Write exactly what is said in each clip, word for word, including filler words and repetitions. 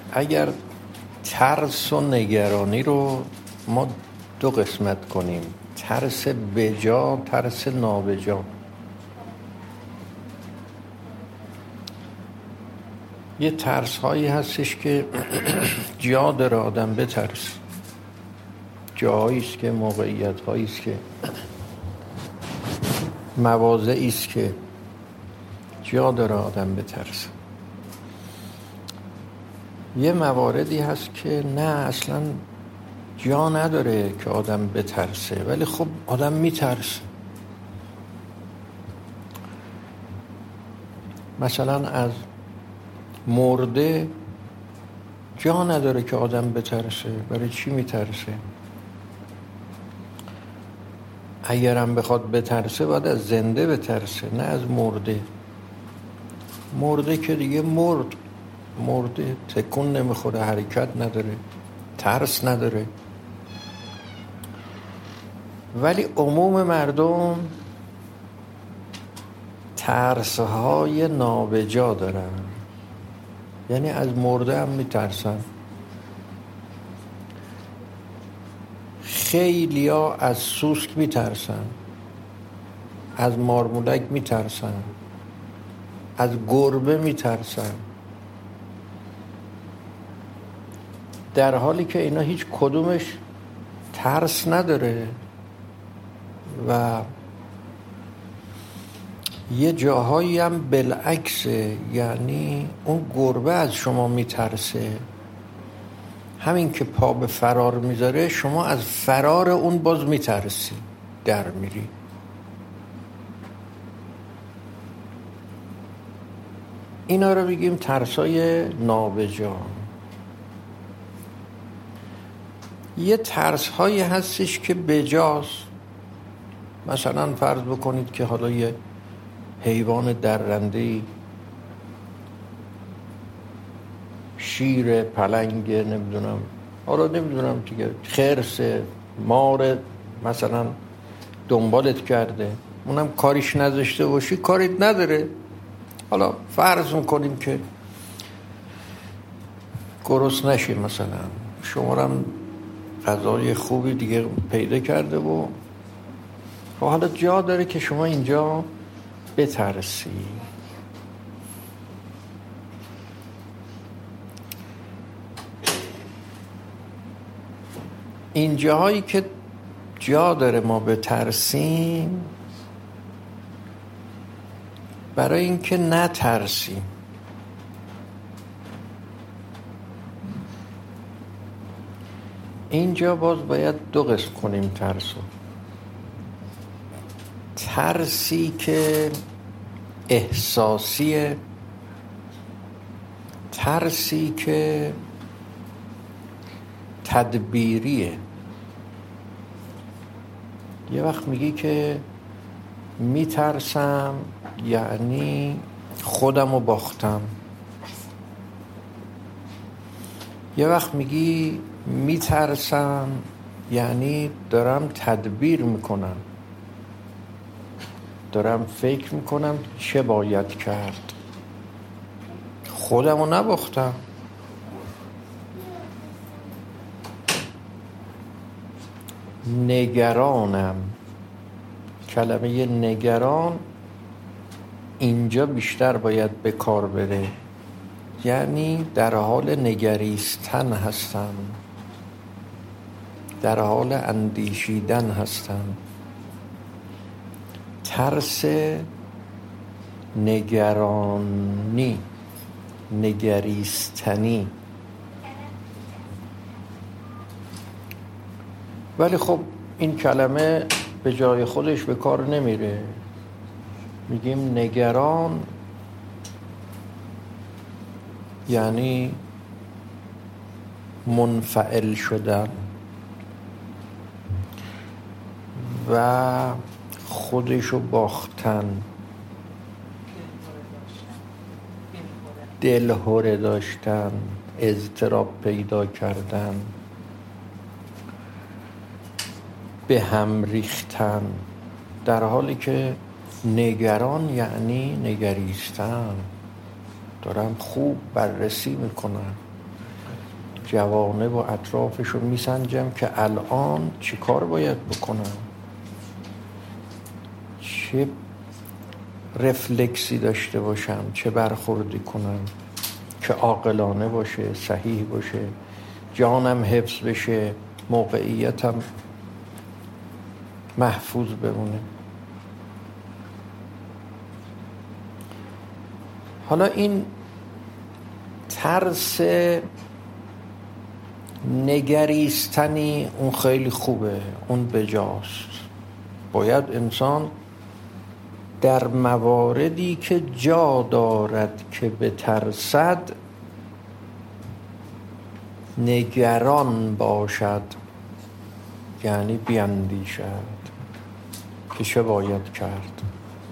اگر ترس و نگرانی رو ما دو قسمت کنیم، ترس بجا، ترس نابجا. یه ترس هایی هستش که جا داره آدم بترس، جاهایی است که موقعیت هایی است که مواضعی است که جا داره آدم بترس. یه مواردی هست که نه اصلا جا نداره که آدم بترسه، ولی خب آدم میترسه. مثلا از مرده جا نداره که آدم بترسه، برای چی میترسه؟ اگرم بخواد بترسه باید از زنده بترسه، نه از مرده. مرده که دیگه مرد، مرده تکون نمیخوره، حرکت نداره، ترس نداره. ولی عموم مردم ترسهای نابجا دارن، یعنی از مرده هم میترسن. خیلی ها از سوسک میترسن، از مارمولک میترسن، از گربه میترسن، در حالی که اینا هیچ کدومش ترس نداره. و یه جاهایی هم بالعکسه، یعنی اون گربه از شما میترسه، همین که پا به فرار میذاره شما از فرار اون باز میترسی، در میری. اینا رو بگیم ترسای نابجا. یه ترس هایی هستش که بجاست. مثلا فرض بکنید که حالا یه حیوان درنده‌ای، شیر، پلنگ، نمیدونم حالا نمیدونم دیگه، خرس، مار، مثلا دنبالت کرده، اونم کاریش نذاشته باشی، کاریت نداره. حالا فرض میکنیم که گرسنه نشی، مثلا شما هم غذای خوبی دیگه پیدا کرده و حالا جا داره که شما اینجا بترسی. این جاهایی که جا داره ما بترسیم، برای اینکه نترسیم اینجا باز باید دو قسم کنیم ترسو. ترسی که احساسیه، ترسی که تدبیریه. یه وقت میگی که میترسم یعنی خودمو باختم، یه وقت میگی میترسم یعنی دارم تدبیر میکنم، دارم فکر میکنم چه باید کرد، خودمو نباختم. نگرانم، کلمه نگران اینجا بیشتر باید به کار بره، یعنی در حال نگریستن هستم، در حال اندیشیدن هستم. ترس نگرانی، نگریستنی. ولی خب این کلمه به جای خودش به کار نمیره. میگیم نگران یعنی منفعل شدن و خودشو باختن، دلهره داشتن، اضطراب پیدا کردن، به هم ریختن. در حالی که نگران یعنی نگریستن، دارم خوب بررسی میکنم، جوانب و اطرافش رو میسنجم که الان چی کار باید بکنم، چه رفلکسی داشته باشم، چه برخوردی کنم که عاقلانه باشه، صحیح باشه، جانم حفظ بشه، موقعیتم محفوظ بمونه. حالا این ترس نگریستنی اون خیلی خوبه، اون بجاست. باید انسان در مواردی که جا دارد که بترسد نگران باشد، یعنی بیندیشد که چه باید کرد.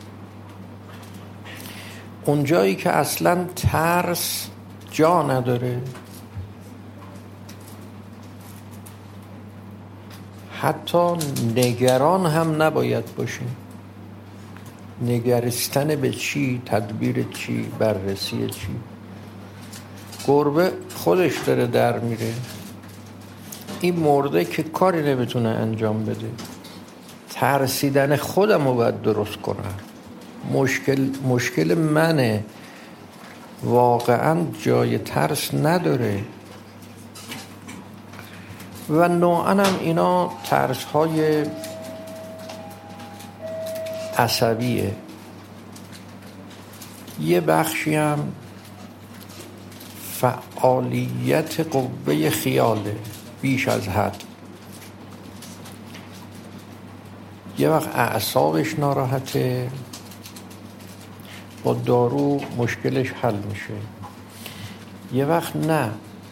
اونجایی که اصلا ترس جا نداره، حتی نگران هم نباید باشیم. نگرستن به چی؟ تدبیر چی؟ بررسی چی؟ گربه خودش داره در میره، این مرده که کاری نمیتونه انجام بده. ترسیدن خودم رو باید درست کنم. مشکل مشکل منه، واقعا جای ترس نداره. و نوعاً هم اینا ترس های عصبیه، یه بخشی هم فعالیت قوه خیاله بیش از حد. یه وقت اعصابش ناراحته، با دارو مشکلش حل میشه. یه وقت نه،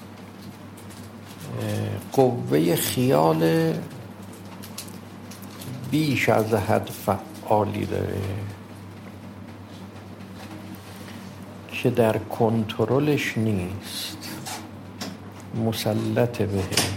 قوه خیال بیش از حد فعالی داره که در کنترلش نیست، مسلط بهش.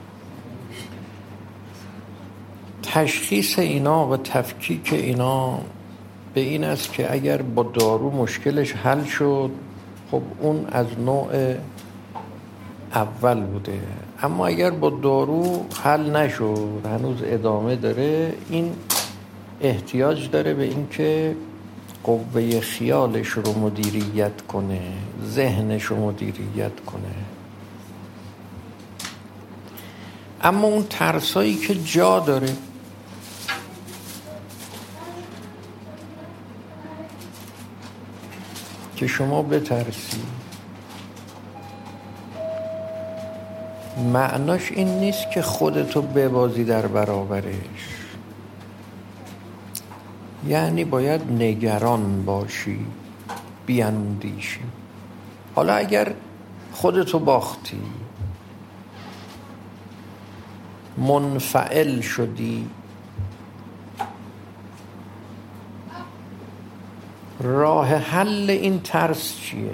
تشخیص اینا و تفکیک اینا به این است که اگر با دارو مشکلش حل شد، خب اون از نوع اول بوده. اما اگر با دارو حل نشد، هنوز ادامه داره، این احتیاج داره به این که قوه خیالش رو مدیریت کنه، ذهنش رو مدیریت کنه. اما اون ترسایی که جا داره، که شما بترسی، معناش این نیست که خودتو ببازی در برابرش. یعنی باید نگران باشی، بیاندیشی. حالا اگر خودتو باختی، منفعل شدی، راه حل این ترس چیه؟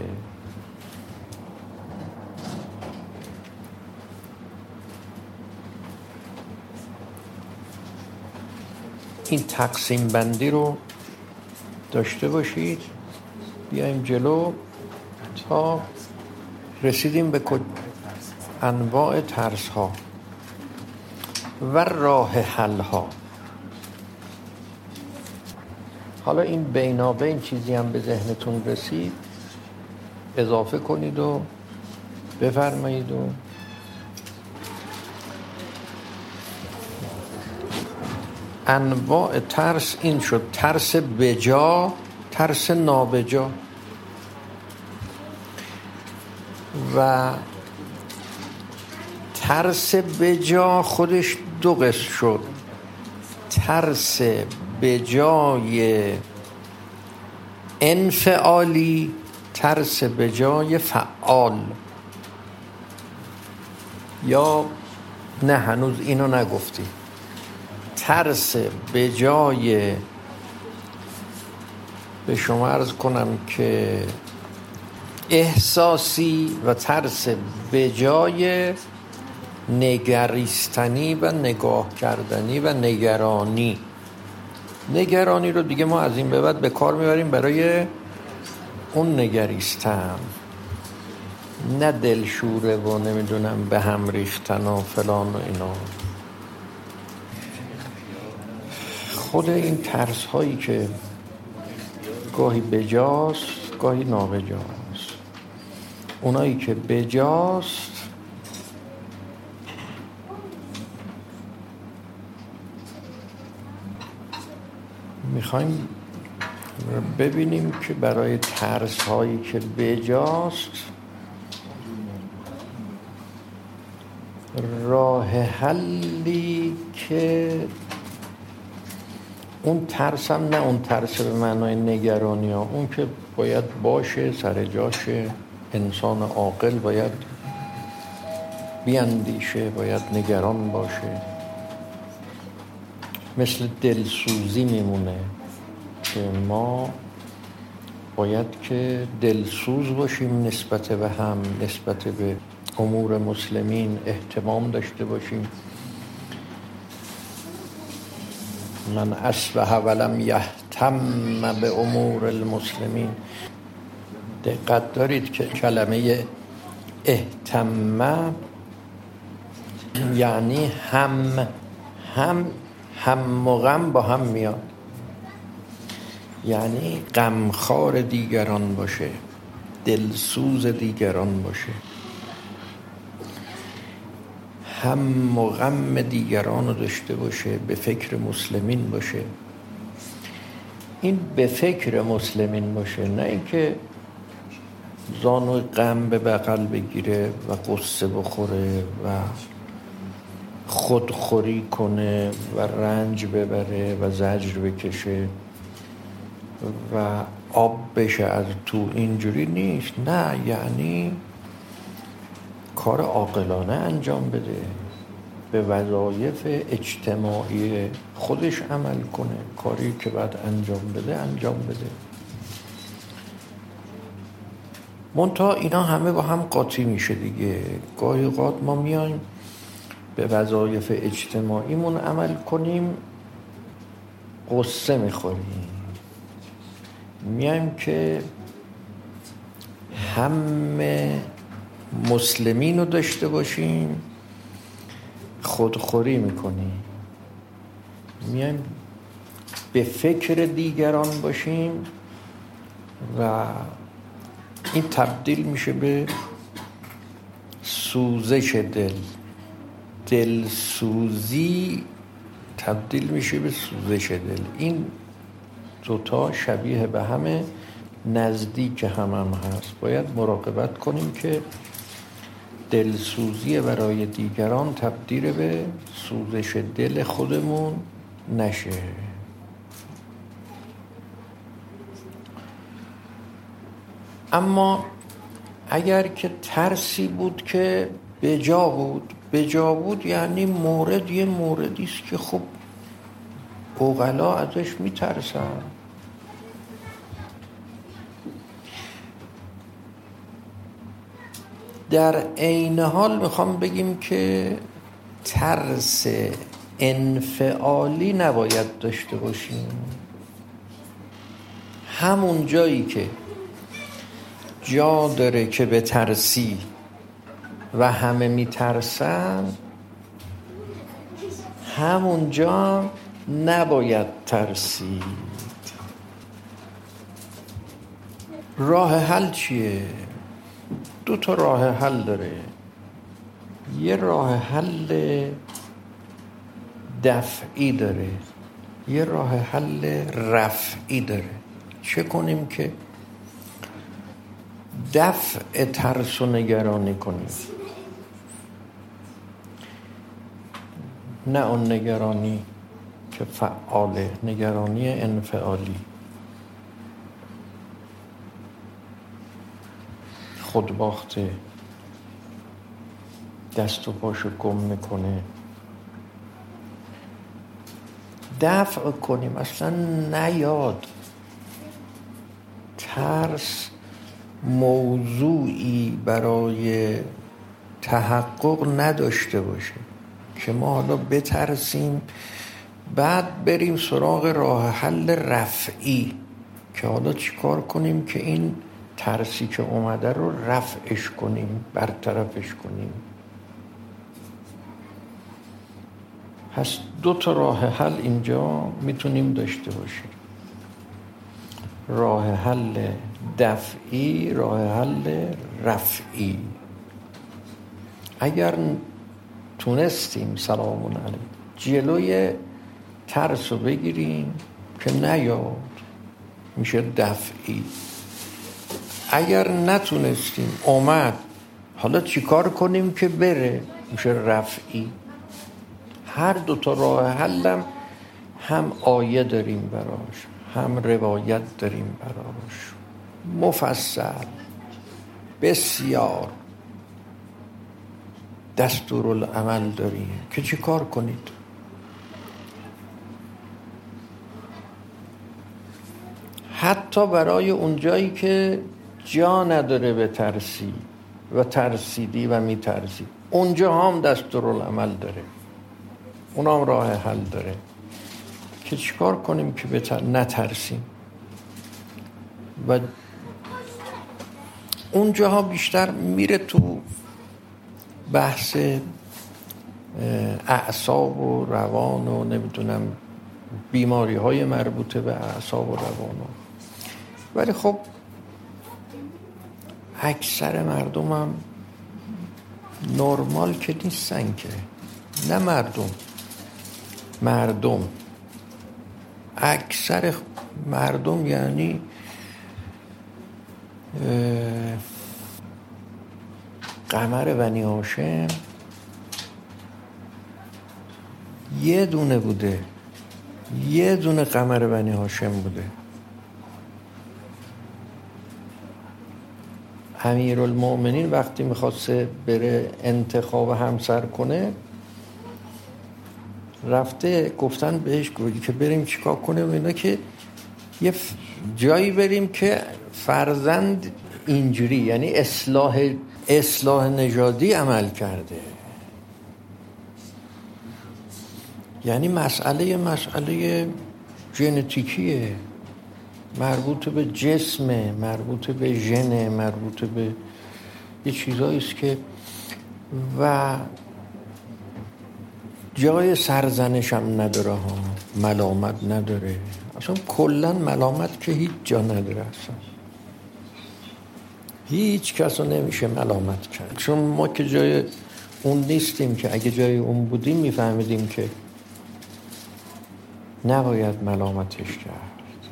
این تقسیم بندی رو داشته باشید. بیایم جلو تا رسیدیم به انواع ترس ها و راه حل ها. حالا این بینابین چیزی هم به ذهنتون رسید اضافه کنید و بفرمایید. و انواع ترس این شد: ترس بجا، ترس نابجا. و ترس بجا خودش دو قسم شد: ترس بجای انفعالی، ترس بجای فعال. یا نه، هنوز اینو نگفتی. ترس بجای، به شما عرض کنم که احساسی، و ترس بجای نگریستنی و نگاه کردنی و نگرانی. نگرانی رو دیگه ما از این به بعد به کار میبریم برای اون نگریستن. نه دلشوره و نمیدونم به هم ریختن و فلان و اینا. خود این ترس هایی که گاهی بجاست گاهی نابجاست، اونایی که بجاست میخوایم ببینیم که برای ترس هایی که بجاست راه حلی که اون ترس هم نه اون ترس به معنای نگرانی ها، اون که باید باشه سر جاشه، انسان عاقل باید بیاندیشه، باید نگران باشه، مثل دلسوزی میمونه که ما باید که دلسوز باشیم نسبت به هم، نسبت به امور مسلمین اهتمام داشته باشیم. من اصبح ولم یهتم به امور المسلمین. دقت دارید که کلمه اهتم یعنی هم هم هم و غم با هم میاد، یعنی غمخوار دیگران باشه، دلسوز دیگران باشه، هم و غم دیگران رو داشته باشه، به فکر مسلمین باشه. این به فکر مسلمین باشه، نه اینکه زانو غم به بغل بگیره و قصه بخوره و خودخوری کنه و رنج ببره و زجر بکشه و آب بشه از تو. اینجوری نیست. نه، یعنی کار عاقلانه انجام بده، به وظایف اجتماعی خودش عمل کنه، کاری که باید انجام بده انجام بده. منتها اینا همه با هم قاطی میشه دیگه. گاهی اوقات ما میایم به وظایف اجتماعیمون عمل کنیم، قصه میخوریم، میایم که همه مسلمین رو داشته باشیم، خودخوری میکنیم، میایم به فکر دیگران باشیم و این تبدیل میشه به سوزش دل. دلسوزی تبدیل میشه به سوزش دل. این دوتا شبیه به همه، نزدیک هم هم هست. باید مراقبت کنیم که دلسوزی برای دیگران تبدیل به سوزش دل خودمون نشه. اما اگر که ترسی بود که بجا بود، بجا بود یعنی مورد یه موردی است که خب عقلا ازش میترسن. در عین حال میخوام بگیم که ترس انفعالی نباید داشته باشیم. همون جایی که جا داره که به ترسی و همه میترسن، همونجا نباید ترسید. راه حل چیه؟ دو تا راه حل داره. یه راه حل دفعی داره، یه راه حل رفعی داره. چه کنیم که دفع ترس و نگرانی کنیم؟ نه اون نگرانی که فعاله، نگرانی انفعالی، خودباخته، دست و پاشو گم میکنه. دفع کنیم، اصلا نیاد. ترس موضوعی برای تحقق نداشته باشه که ما حالا بترسیم بعد بریم سراغ راه حل رفعی که حالا چیکار کنیم که این ترسی که اومده رو رفعش کنیم، برطرفش کنیم. پس دو تا راه حل اینجا میتونیم داشته باشیم، راه حل دفعی، راه حل رفعی. اگر تونستیم سلام علیکم جلوی ترس رو بگیریم که نیاد، میشه دفعی. اگر نتونستیم اومد، حالا چیکار کنیم که بره، میشه رفعی. هر دو تا راه حلم هم آیه داریم براش، هم روایت داریم براش، مفصل بسیار دستورالعمل داریم که چی کار کنید. حتی برای اون جایی که جا نداره به ترسی و ترسیدی و میترسی، اونجا هم دستورالعمل داره، اون هم راه حل داره که چی کار کنیم که بتر... نترسیم. و اونجاها بیشتر میره تو بحث اعصاب و روان و نمیدونم بیماری های مربوطه به اعصاب و روان. ولی خب اکثر مردم هم نرمال که نیستن که، نه مردم مردم اکثر مردم یعنی قمر بنی هاشم یه دونه بوده، یه دونه قمر بنی هاشم بوده. امیرالمؤمنین وقتی میخواسته بره انتخاب همسر کنه، رفته گفتن بهش گفتی که بریم چیکار کنه و اینا، که یه جایی بریم که فرزند اینجوری، یعنی اصلاح اصلاح نژادی عمل کرده. یعنی مسئله مسئله ژنتیکیه، مربوط به جسمه، مربوط به ژن، مربوط به یه چیزایی است که و جای سرزنش هم نداره ها، ملامت نداره اصلا، کلا ملامت که هیچ جا نداره اصلا، هیچ کس رو نمیشه ملامت کرد، چون ما که جای اون نیستیم. که اگه جای اون بودیم میفهمیدیم که نباید ملامتش کرد.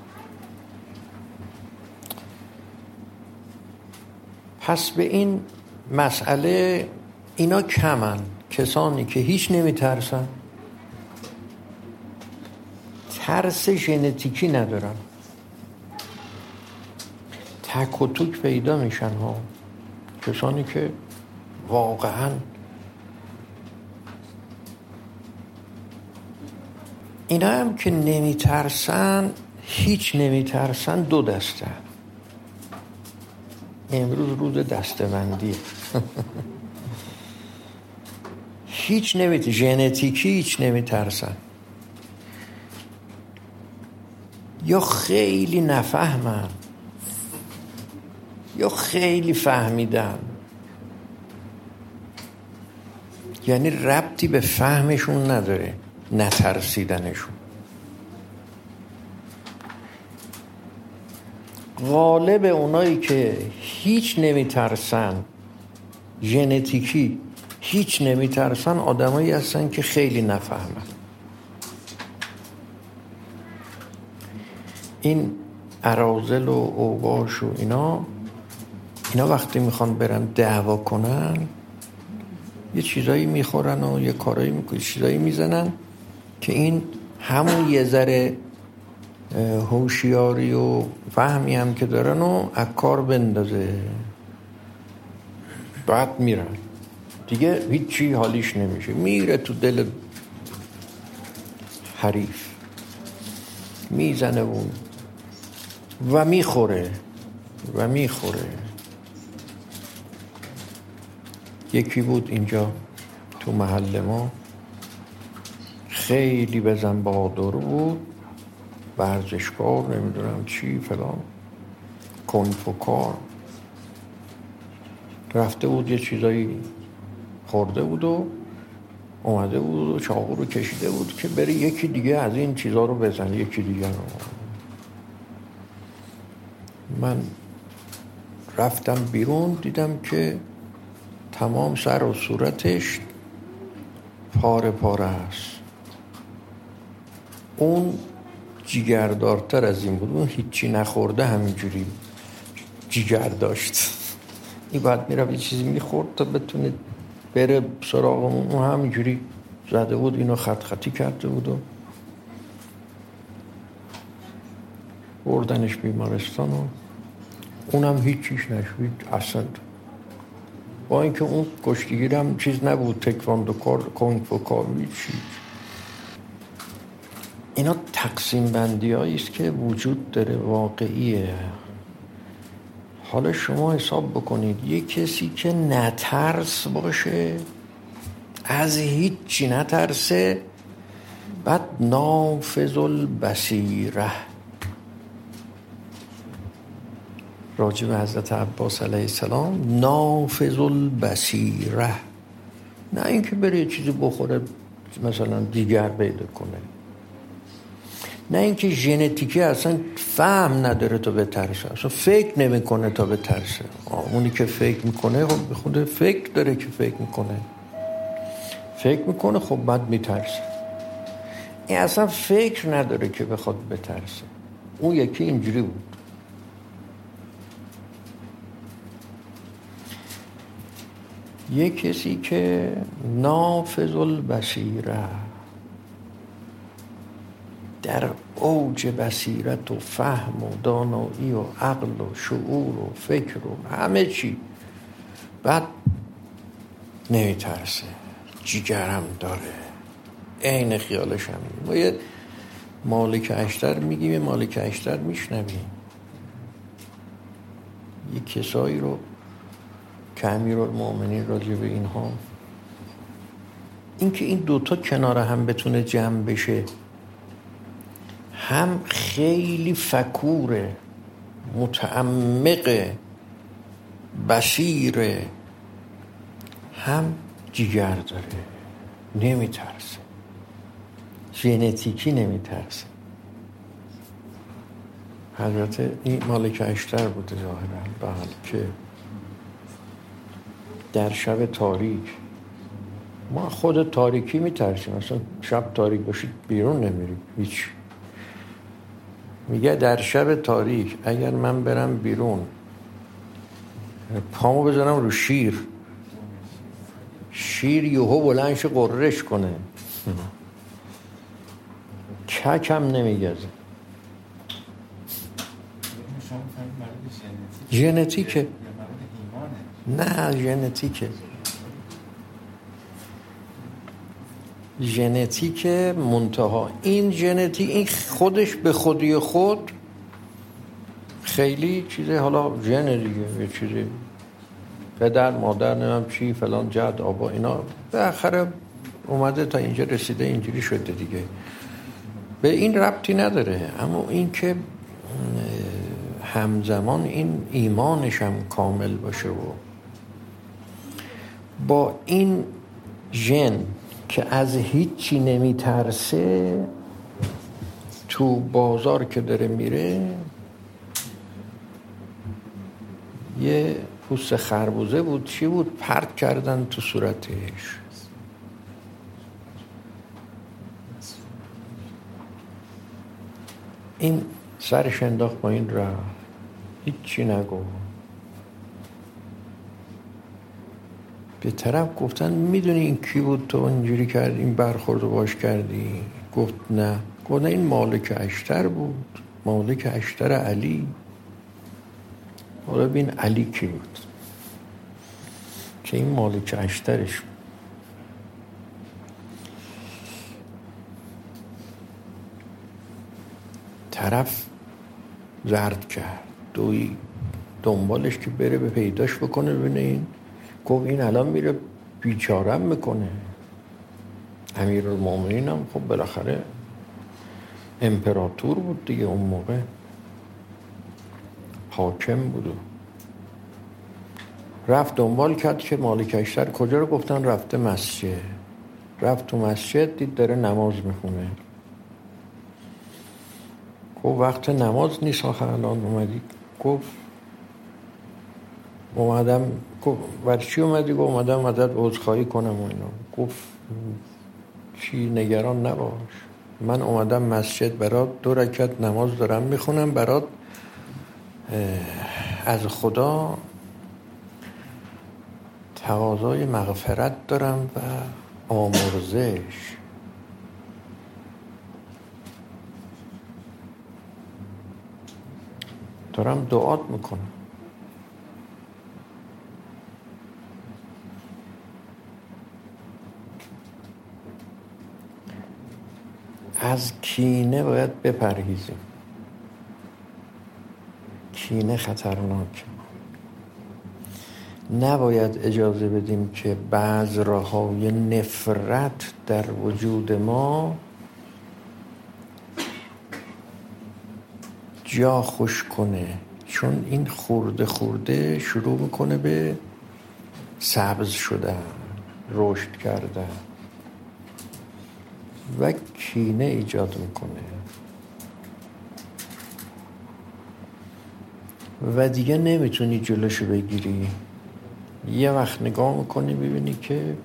پس به این مسئله اینا کمن، کسانی که هیچ نمیترسن، ترس ژنتیکی ندارن، تک و توک پیدا میشن ها. کسانی که واقعا اینا هم که نمیترسن، هیچ نمیترسن، دو دسته. امروز روز دسته‌بندیه. هیچ نمیت ژنتیکی هیچ نمیترسن، یا خیلی نفهمن یا خیلی فهمیدن، یعنی ربطی به فهمشون نداره نترسیدنشون. غالب اونایی که هیچ نمیترسن، ژنتیکی هیچ نمیترسن، آدمایی هستن که خیلی نفهمن. این اراذل و اوباش و اینا اینا وقتی میخوان برن دعوا کنن، یه چیزایی میخورن و یه کارایی میکنن، چیزایی میزنن که این همون یه ذره هوشیاری و فهمی هم که دارن و از کار بندازه، بعد میرن دیگه هیچی حالیش نمیشه، میره تو دل حریف میزنه اون و میخوره و میخوره. یکی بود اینجا تو محل ما، خیلی بزن بهادر بود، ورزشکار، نمیدونم چی فلان، کنفوکار، رفته بود یه چیزایی خورده بود و اومده بود و چاقو رو کشیده بود که بره یکی دیگه از این چیزا رو بزنه، یکی دیگه رو. من رفتم بیرون دیدم که تمام سر و صورتش پاره پاره است. اون جیگردارتر از این بود، اون هیچی نخورده همینجوری جیگر داشت. این باید میرفت یه چیزی میخورد تا بتونه بره سراغمون. اون همینجوری زده بود، اینو خط خطی کرده بود و بردنش بیمارستان و اونم هیچیش نشد اصلا. با اینکه اون کشتیگیر هم چیز نبود، تکواندو کار، کنگ فو کار، هیچ. اینا تقسیم بندی هایی است که وجود داره، واقعیه. حالا شما حساب بکنید یه کسی که نترس باشه، از هیچی نترسه، بعد نافذ البصیره، راجع به حضرت عباس علیه السلام، نافذ البصیره، نه اینکه بره یه چیزی بخوره مثلا دیگر پیدا کنه، نه اینکه ژنتیکی اصلا فهم نداره تا بترسه، اصلا فکر نمیکنه تا بترسه. اونی که فکر میکنه خب به خود فکر داره که فکر میکنه فکر میکنه خب بعد میترسه. این اصلا فکر نداره که بخواد بترسه. اون یکی اینجوری بود. یه کسی که نافذ البصیره، در اوج بصیرت و فهم و دانایی و عقل و شعور و فکر و همه چی، بعد نمیترسه، جیگرم داره، عین خیالش هم. ما یه مالک اشتر میگیم، یه مالک اشتر میشنویم، یه کسایی رو که امیرالمومنین راجع به اینها، اینکه این دوتا کنار هم بتونه جمع بشه، هم خیلی فکوره، متعمق، بصیره، هم جیگر داره، نمیترسه، ژنتیکی نمیترسه. حضرت این مالک اشتر بوده ظاهرا، بله، که در شب تاریک، ما خود تاریکی میترسیم، مثلا شب تاریک باشید بیرون نمیریم هیچ. میگه در شب تاریک اگر من برم بیرون پامو بزنم رو شیر، شیر یهو بلندش قررش کنه، ککم نمیگزه. ژنتیکه، نه ژنتیکه، ژنتیک منتها. این ژنتیک این خودش به خودی خود خیلی چیزه، حالا ژن دیگه، یه چیزی پدر مادر نمیم چی فلان جد آبا اینا به آخر اومده تا اینجا رسیده، اینجوری شده دیگه، به این ربطی نداره. اما این که همزمان این ایمانش هم کامل باشه و با این ژن که از هیچی نمیترسه، تو بازار که داره میره یه پوست خربوزه بود چی بود پرت کردن تو صورتش، این سرش انداخت با این رفت، هیچی نگو. به طرف گفتن میدونی این کی بود تو اینجوری کردی، این برخورد رو باش کردی؟ گفت نه. گفت نه این مالک اشتر بود، مالک اشتر علی. حالا ببین علی کی بود که این مالک اشترش بود. طرف زرد کرد، دوی دنبالش که بره به پیداش بکنه، ببینه این. گفت این الان میره بیچارم میکنه. امیرالمومنین هم خب بالاخره امپراتور بود دیگه، اون موقع حاکم بود. رفت دنبال کرد که مالکشتر کجا رو، گفتن رفته مسجد. رفت تو مسجد دید داره نماز میخونه. گفت وقت نماز نیست آخه الان اومدی؟ گفت اومدم. گفت برای چی اومدی؟ گفت اومدم ازت عذرخواهی کنم و اینا. گفت چی، نگران نباش، من اومدم مسجد برات دو رکعت نماز دارم میخونم، برات از خدا تقاضای مغفرت دارم و آمرزش. دارم دعات میکنم. از کینه باید بپرهیزیم. کینه خطرناکه. نباید اجازه بدیم که بذرهای نفرت در وجود ما جا خوش کنه، چون این خورده خورده شروع میکنه به سبز شدن، رشد کردن و کینه ایجاد میکنه و دیگه نمیتونی جلوشو بگیری. یه وقت نگاه میکنی ببینی که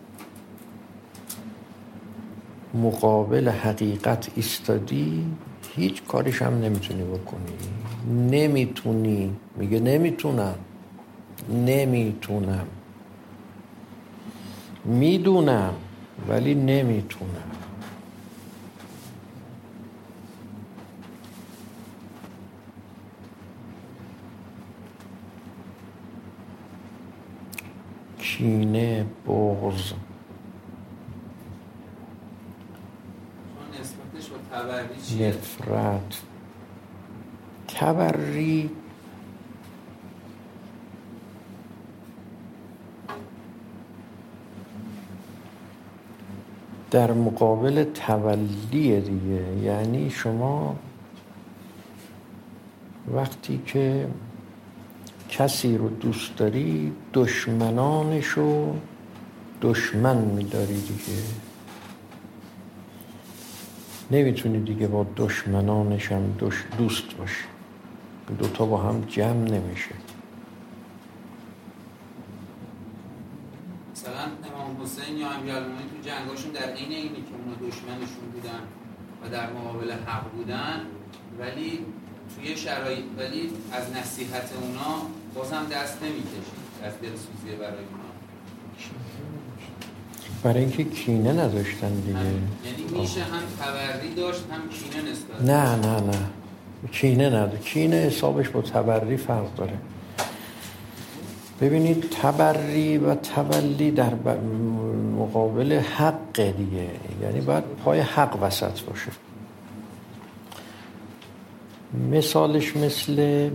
مقابل حقیقت ایستادی، هیچ کارش هم نمیتونی بکنی. نمیتونی، میگه نمیتونم، نمیتونم، میدونم ولی نمیتونم. کینه، بغض، نسبتش با تبری چیه؟ نفرت. تبری در مقابل تولیه دیگه. یعنی شما وقتی که کسی رو دوست داری، دشمنانش رو دشمن میداری دیگه. نمیتونی دیگه با دشمنانش هم دوست باشی. دوتا با هم جمع نمیشه. مثلا امام حسین یا امیرالمومنین تو جنگاشون در عین اینی که اونا دشمنشون بودن و در مقابل حق بودن، ولی توی شرایط ولی از نصیحت اونا بازم دست نمیکشید، از دلسوزی برای اونا، برای اینکه کینه نداشتن دیگه. یعنی میشه هم تبری داشت هم کینه نسبت. نه نه نه کینه نداره. کینه حسابش با تبری فرق داره. ببینید تبری و تولی در مقابل حق دیگه، یعنی باید پای حق وسط باشه. مثالش مثل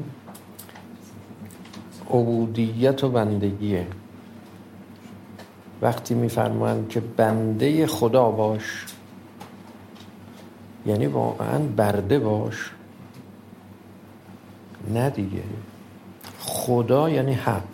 عبودیت و بندگیه. وقتی میفرمایند که بنده خدا باش، یعنی واقعا برده باش. نه دیگه، خدا یعنی حق.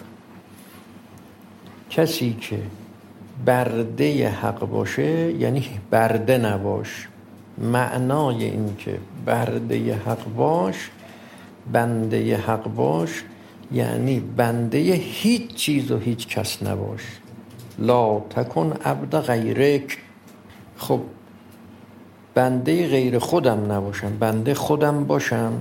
کسی که برده حق باشه یعنی برده نباش. معنای این که برده حق باش، بنده حق باش، یعنی بنده هیچ چیز و هیچ کس نباش. لا تکن عبد غیرک. خب بنده غیر خودم نباشم، بنده خودم باشم،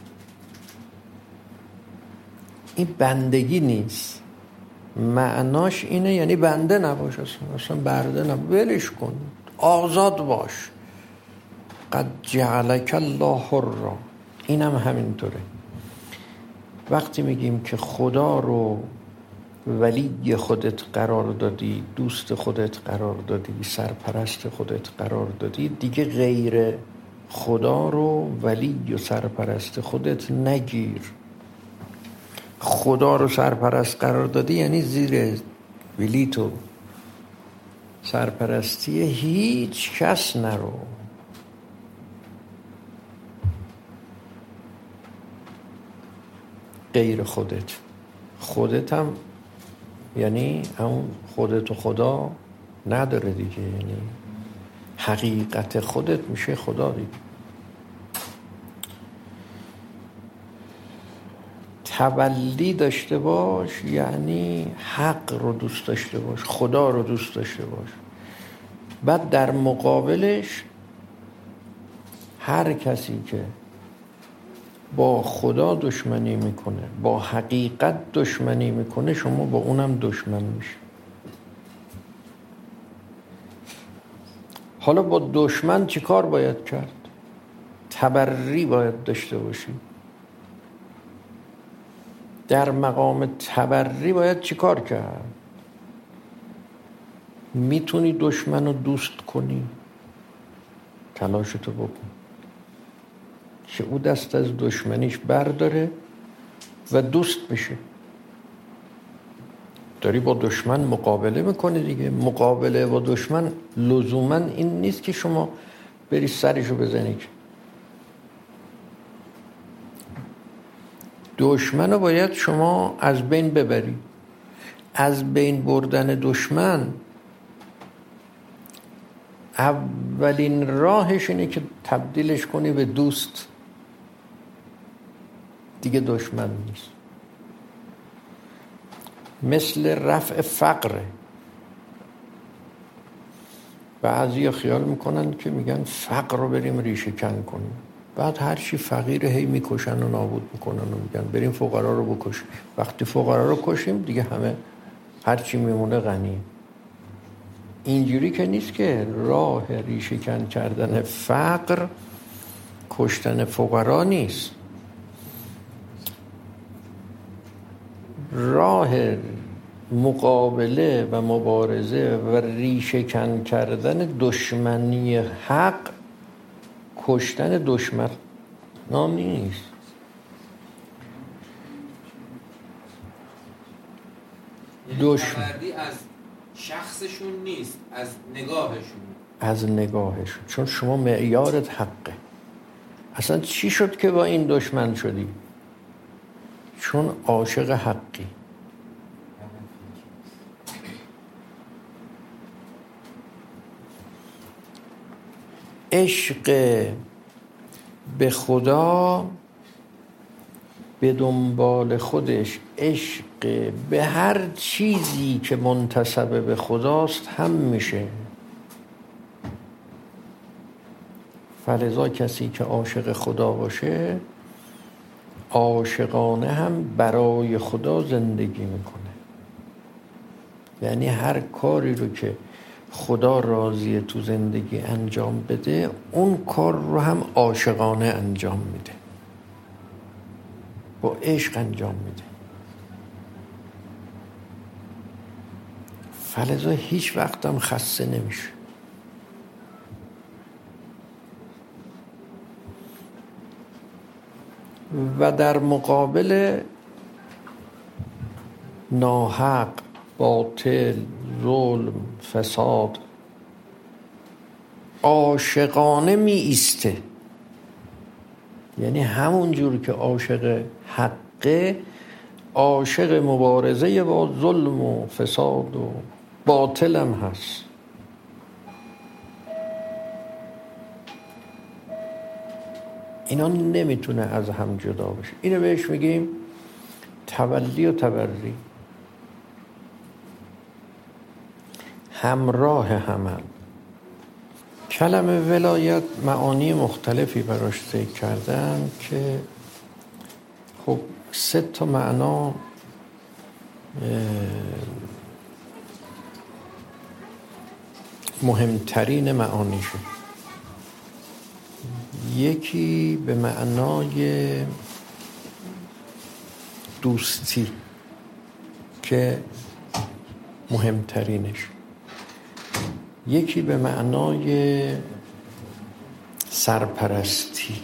این بندگی نیست. معناش اینه یعنی بنده نباش، اصلا, اصلا برده نباش، ولش کن، آزاد باش. قد جعلک الله حرا. این هم همینطوره. وقتی میگیم که خدا رو ولی خودت قرار دادی، دوست خودت قرار دادی، سرپرست خودت قرار دادی، دیگه غیر خدا رو ولی و سرپرست خودت نگیر. خدا رو سرپرست قرار دادی یعنی زیر ولیت و سرپرستی هیچ کس نرو. غیر خودت. خودت هم یعنی اون خودت و خدا نداره دیگه، یعنی حقیقت خودت میشه خدا دیگه. تولی داشته باش یعنی حق رو دوست داشته باش، خدا رو دوست داشته باش. بعد در مقابلش هر کسی که با خدا دشمنی میکنه، با حقیقت دشمنی میکنه، شما با اونم دشمن میشه. حالا با دشمن چی کار باید کرد؟ تبری باید داشته باشی. در مقام تبری باید چی کار کرد؟ میتونی دشمن رو دوست کنی، تلاشتو بکن که او دست از دشمنیش برداره و دوست بشه. داری با دشمن مقابله میکنی دیگه. مقابله با دشمن لزوما این نیست که شما بری سرشو بزنی. دشمن رو باید شما از بین ببری. از بین بردن دشمن اولین راهش اینه که تبدیلش کنی به دوست. دیگه دشمن نیست. مثل رفع فقره. بعضی خیال میکنن که میگن فقر رو بریم ریشه کن کنیم، بعد هر چی فقیر هی میکشن و نابود میکنن و میگن بریم فقرا رو بکشیم. وقتی فقرا رو کشیم دیگه همه هر چی میمونه غنی. اینجوری که نیست که راه ریشه کن کردن فقر کشتن فقرا نیست. راه مقابله و مبارزه و ریشه کن کردن دشمنی حق کشتن دشمن نام نیست. دشمن از شخصشون نیست، از نگاهشون. از نگاهشون. چون شما معیارت حقه. اصلا چی شد که با این دشمن شدی؟ چون عاشق حقی. عشق به خدا به دنبال خودش عشق به هر چیزی که منتسب به خداست هم میشه. فلذا کسی که عاشق خدا باشه عاشقانه هم برای خدا زندگی میکنه. یعنی هر کاری رو که خدا راضیه تو زندگی انجام بده اون کار رو هم عاشقانه انجام میده، با عشق انجام میده. فلذا هیچ وقت هم خسته نمیشه. و در مقابل ناحق، باطل، ظلم، فساد عاشقانه می ایسته. یعنی همون جور که عاشق حقه عاشق مبارزه با ظلم و فساد و باطل هم هست. اینا نمیتونه از هم جدا بشه. اینو بهش میگیم تولی و تبری، همراه همن. کلمه ولایت معانی مختلفی براش ذکر کردن که خب سه تا معنا مهمترین معانیشه. یکی به معنای دوستی که مهمترینش، یکی به معنای سرپرستی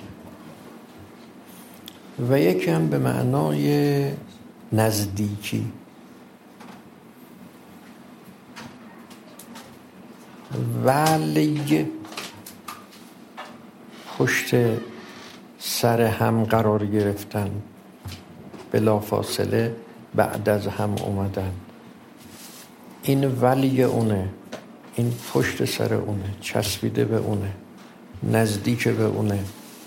و یکی هم به معنای نزدیکی. ولی پشت سر هم قرار گرفتن، بلا فاصله بعد از هم اومدن. این ولی اونه، این پشت سر اونه، چسبیده به اونه، نزدیک به اونه،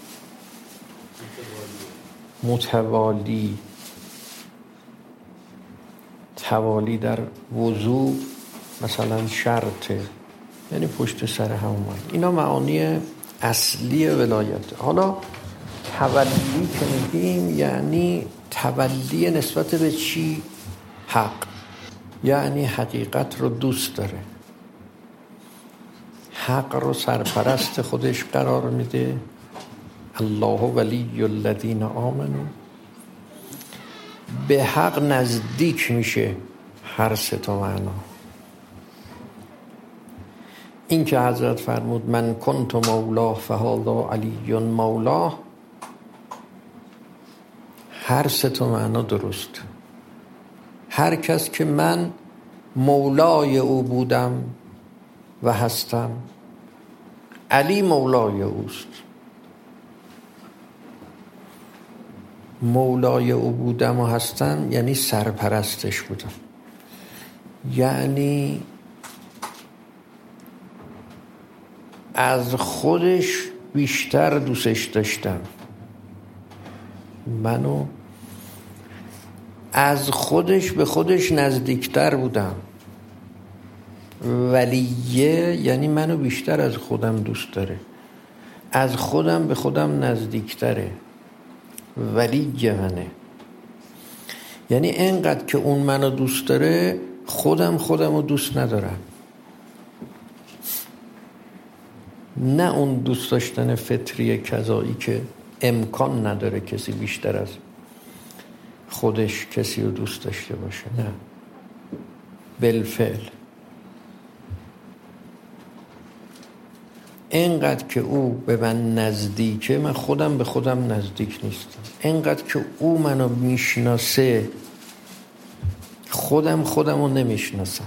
متوالی. توالی در وضوع مثلا شرطه، یعنی پشت سر همون. اینا معانی اصلی ولایت. حالا تولی که میگیم یعنی تولی نسبت به چی؟ حق، یعنی حقیقت رو دوست داره، حق رو سرپرست خودش قرار میده. الله ولی الذین آمنوا، به حق نزدیک میشه. هر سه تا معنا. این که حضرت فرمود من کنت مولاه فهذا علی مولاه، هر سه تا معنا درست. هر کس که من مولای او بودم و هستم، علی مولای اوست. مولای او بودم و هستم یعنی سرپرستش بودم، یعنی از خودش بیشتر دوستش داشتم. منو از خودش به خودش نزدیکتر بودم. ولیه یعنی منو بیشتر از خودم دوست داره، از خودم به خودم نزدیکتره. ولی منه یعنی اینقدر که اون منو دوست داره، خودم خودم رو دوست ندارم. نه اون دوست داشتن فطری کذایی که امکان نداره کسی بیشتر از خودش کسی رو دوست داشته باشه، نه، بالفعل اینقدر که او به من نزدیکه، من خودم به خودم نزدیک نیستم. اینقدر که او منو میشناسه، خودم خودم رو نمیشناسم.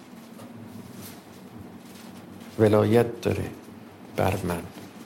ولایت داره بر من.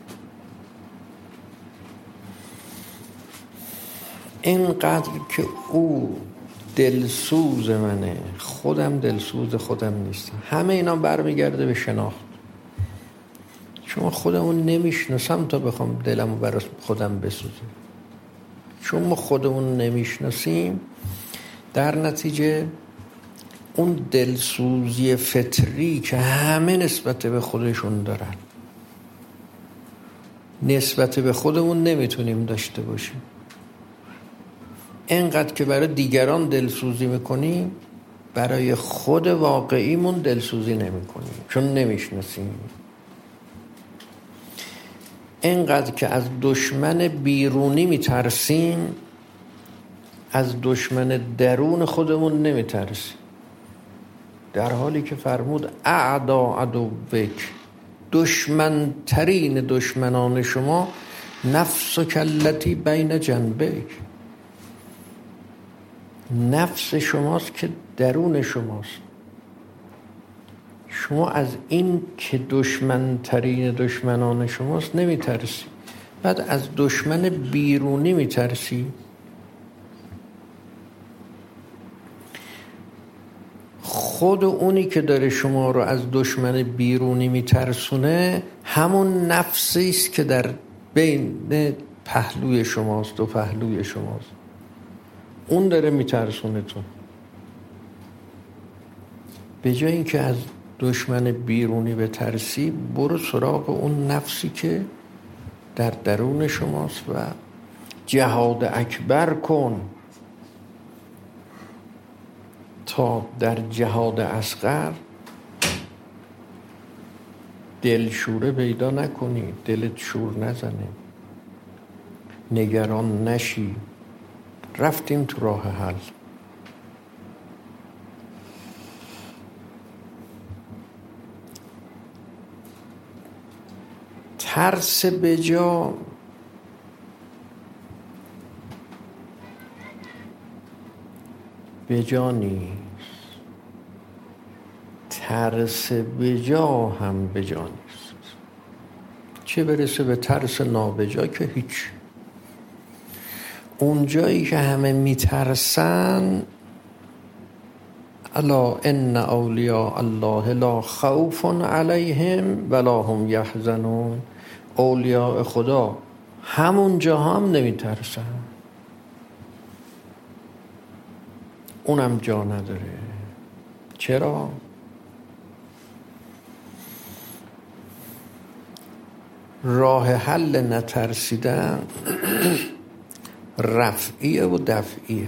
اینقدر که او دلسوز منه، خودم دلسوز خودم نیستم. همه اینا برمیگرده به شناخت. چون خودمون نمیشناسم تا بخوام دلمو برای خودم بسوزم. چون ما خودمون نمیشناسیم، در نتیجه اون دلسوزی فطری که همه نسبت به خودشون دارن، نسبت به خودمون نمیتونیم داشته باشیم. اینقدر که برای دیگران دلسوزی میکنیم، برای خود واقعیمون دلسوزی نمیکنیم، چون نمیشناسیم. اینقدر که از دشمن بیرونی میترسیم، از دشمن درون خودمون نمیترسیم. در حالی که فرمود اعدا عدوک، دشمن ترین دشمنان شما نفس و کلتی بین جنبک، نفس شماست که درون شماست. شما از این که دشمن ترین دشمنان شماست نمیترسی، بعد از دشمن بیرونی میترسی. خود اونی که داره شما رو از دشمن بیرونی میترسونه همون نفسی است که در بین پهلوی شماست، دو پهلوی شماست. اون داره میترسونه تو. به جای اینکه از دشمن بیرونی به ترسی، برو سراغ اون نفسی که در درون شماست و جهاد اکبر کن تا در جهاد اصغر دل شوره پیدا نکنی، دلت شور نزنه، نگران نشی. رفتیم تو راه حل. ترس به جا به جا نیست، ترس به جا هم به جا نیست. چه برسه به ترس نابجا که هیچ. اون جایی که همه میترسن، الا ان اولیاء الله لا خوف علیهم ولا هم یحزنون. اولیاء خدا همون جا هم نمیترسن، اونم جا نداره. چرا؟ راه حل نترسیدن رفعیه و دفعیه.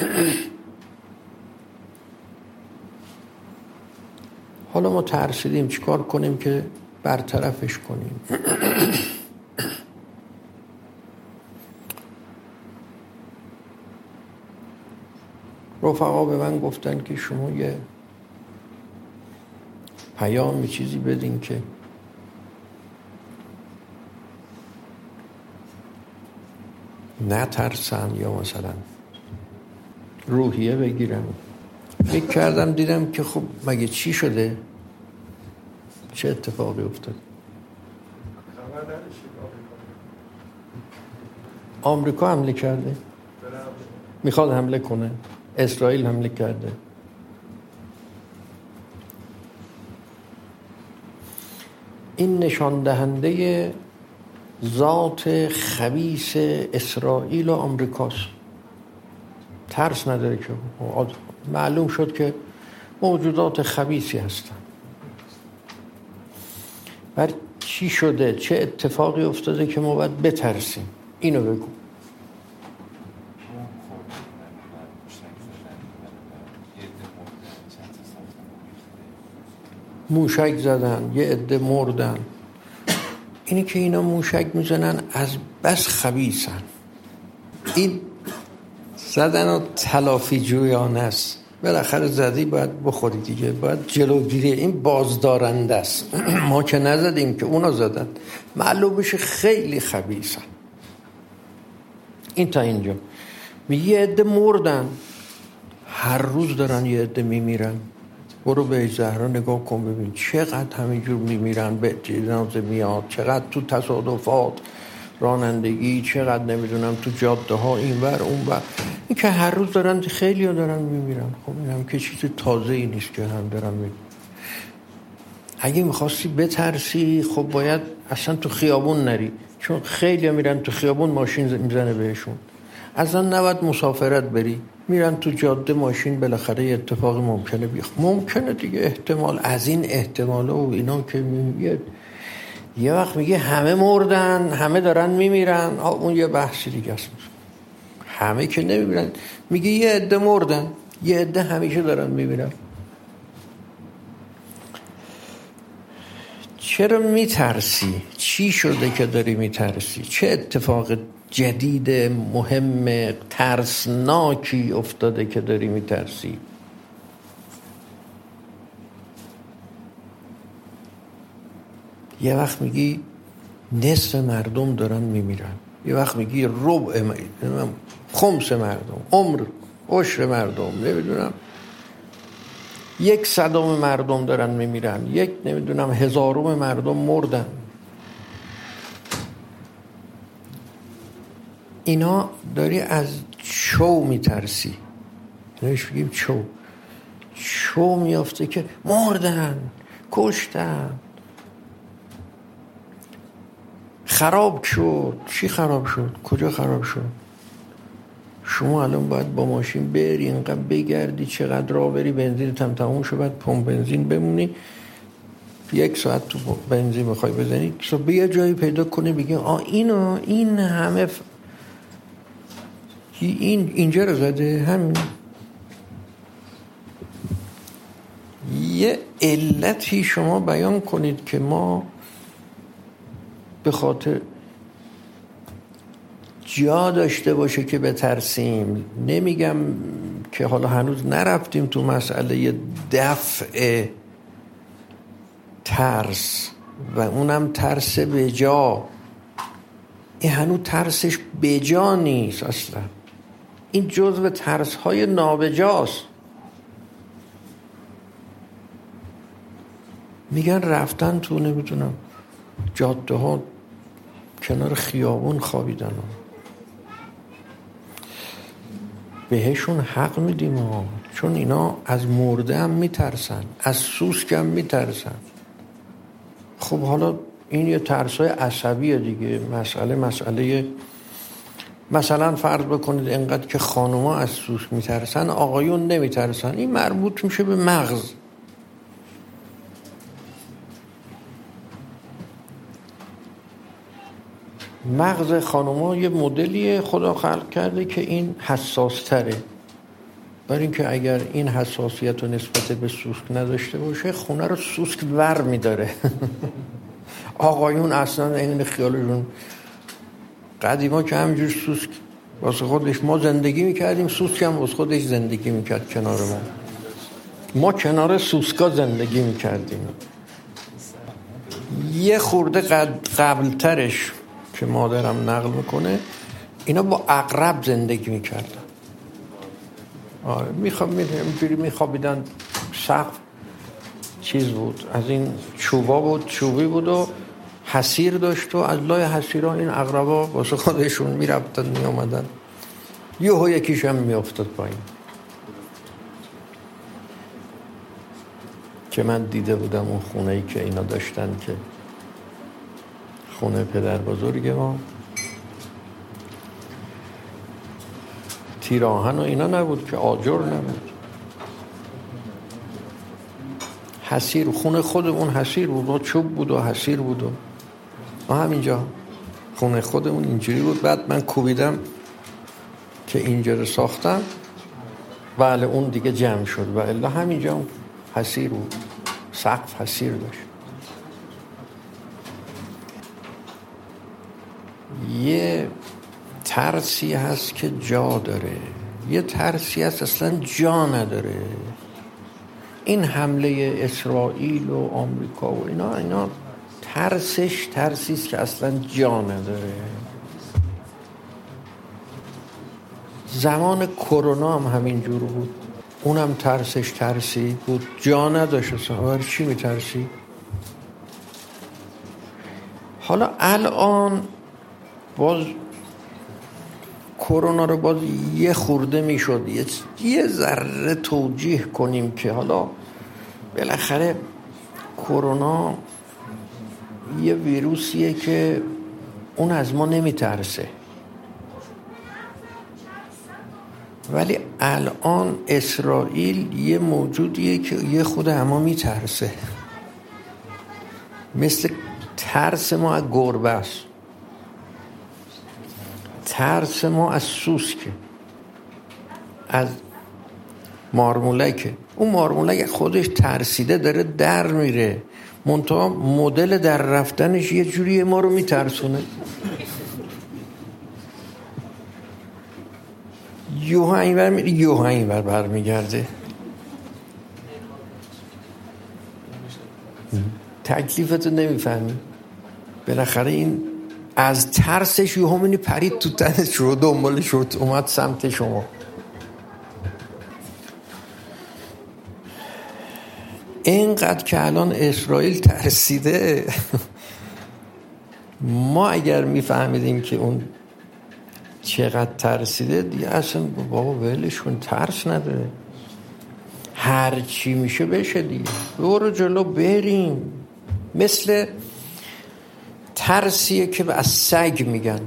حالا ما ترسیدیم، چیکار کنیم که برطرفش کنیم؟ رفقا به من گفتن که شما یه پیام چیزی بدین که نترسن یا مثلا روحیه بگیرم. فکر کردم دیدم که خب مگه چی شده؟ چه اتفاقی افتاد؟ آمریکا حمله کرده، میخواد حمله کنه، اسرائیل حمله کرده. این نشان دهنده ذات خبیث اسرائیل و آمریکاست. ترس نداره که معلوم شد که موجودات خبیثی هستن. بر چی شده؟ چه اتفاقی افتاده که ما باید بترسیم؟ اینو بگو. موشک زدن، یه عده مردن. اینی که اینا موشک میزنن از بس خبیثن. این زدن و تلافی جویانه است. بالاخره زدی باید بخوری دیگه، باید جلوگیری. این بازدارنده است. ما که نزدیم که اونا زدن، معلوم بشه خیلی خبیثن. این تا اینجا میگه یه عده مردن، هر روز دارن یه عده میمیرن. برو به زهرا نگاه کن ببین چقدر همینجور میمیرن، به جنازه میاد، چقدر تو تصادفات رانندگی، چقدر نمیدونم تو جاده ها این ور اون ور. این که هر روز دارن، خیلی ها دارن میمیرن. خب این هم که چیز تازه ای نیست که هم دارن میمیرن. اگه میخواستی بترسی خب باید اصلا تو خیابون نری، چون خیلی ها میرن تو خیابون، ماشین میزنه بهشون. اصلا نباید مسافرت بری، میرن تو جاده ماشین، بالاخره یه اتفاقی ممکنه بیخ ممکنه دیگه. احتمال از این احتماله و اینا که میگه یه وقت میگه همه مردن، همه دارن میمیرن، اون یه بحثی دیگه است. همه که نمیمیرن، میگه یه عده مردن، یه عده همیشه دارن میمیرن. چرا میترسی؟ چی شده که داری میترسی؟ چه اتفاق جدید مهم ترسناکی افتاده که داری میترسی؟ یه وقت میگی نصف مردم دارن میمیرن، یه وقت میگی ربع مردم، خمس مردم، عمر عشر مردم، نمیدونم یک صدم مردم دارن میمیرن، یک نمیدونم هزارم مردم مردن. اینا داری از چو میترسی. نمیش بگیم چو چو میافته که مردن، کشتن، خراب شد. چی خراب شد؟ کجا خراب شد؟ شما الان باید با ماشین بری، اینقدر بگردی، چقدر راه بری، بنزینت هم تموم شد، بعد پمپ بنزین بمونی، یک ساعت تو بنزین میخوای بزنی، تو به یه جایی پیدا کنی بگی آ اینا این همه ف... این اینجا رو زده. همین یه علتی شما بیان کنید که ما به خاطر جا داشته باشه که بترسیم. نمیگم که حالا هنوز نرفتیم تو مسئله دفع ترس و اونم ترس به جا. این هنوز ترسش به جا نیست اصلا. این جزو ترس های نابجاست. میگن رفتن تو نمیدونم جاده ها کنار خیابون خوابیدن ها. بهشون حق میدیم ها. چون اینا از مرده هم میترسن، از سوسک هم میترسن. خب حالا این یه ترسای عصبیه دیگه. مسئله مسئله مثلا فرض بکنید اینقدر که خانوما از سوسک میترسن آقایون نمیترسن، این مربوط میشه به مغز. مغز خانوما یه مدلی خدا خلق کرده که این حساس تره، برای اینکه اگر این حساسیت رو نسبت به سوسک نداشته باشه خونه رو سوسک ور میداره. آقایون اصلا این خیالشون قدیما که همینجور سوسک واسه خودش ما زندگی میکردیم، سوسک هم واسه خودش زندگی میکرد کنار ما. ما کنار سوسکا زندگی میکردیم. یه خورده قبل ترش که مادرم نقل میکنه اینا با عقرب زندگی میکردن. آره میخواب اینجوری میخوابیدن، سقف چیز بود، از این چوبا بود، چوبی بود و حسیر داشت و از لای حسیرها این عقربا واسه خودشون میرفتن میامدن، یهو یکیش هم میافتاد پایین. که من دیده بودم اون خونه‌ای که اینا داشتن، که خونه پدر بزرگ ما، تیر آهن و اینا نبود که، آجر نبود، حسیر. خونه خودمون حسیر بود و چوب بود و حسیر بود و ما همینجا خونه خودمون اینجوری بود. بعد من کوبیدم که اینجا رو ساختم، بله اون دیگه جمع شد و الا همینجا حسیر بود، سقف حسیر داشت. یه ترسی هست که جا داره، یه ترسی هست اصلا جا نداره. این حمله اسرائیل و آمریکا و اینا اینا ترسش ترسی است که اصلا جا نداره. زمان کرونا هم همین جور بود، اونم ترسش ترسی بود، جا نداشت اصلا. برای چی میترسی؟ حالا الان باز کرونا رو باز یه خورده میشد یه, یه ذره توجیه کنیم که حالا بالاخره کرونا یه ویروسیه که اون از ما نمیترسه، ولی الان اسرائیل یه موجودیه که یه خود اما میترسه، مثل ترس ما از گربه است، ترس ما از سوسکه، از مارمولکه. اون مارمولک خودش ترسیده داره در میره، منتها مدل در رفتنش یه جوری ما رو میترسونه. یوها اینور میره، یوها اینور برمیگرده. تکلیفتو نمیفهمی. بالاخره این از ترسش یوها منی پرید تو تنش رو دنبال شد اومد سمت شما. اینقدر که الان اسرائیل ترسیده، ما اگر میفهمیدیم که اون چقدر ترسیده دیگه اصلا بابا ولش کن، ترس نداره، هر چی میشه بشه دیگه، برو جلو بریم. مثل ترسیه که از سگ میگن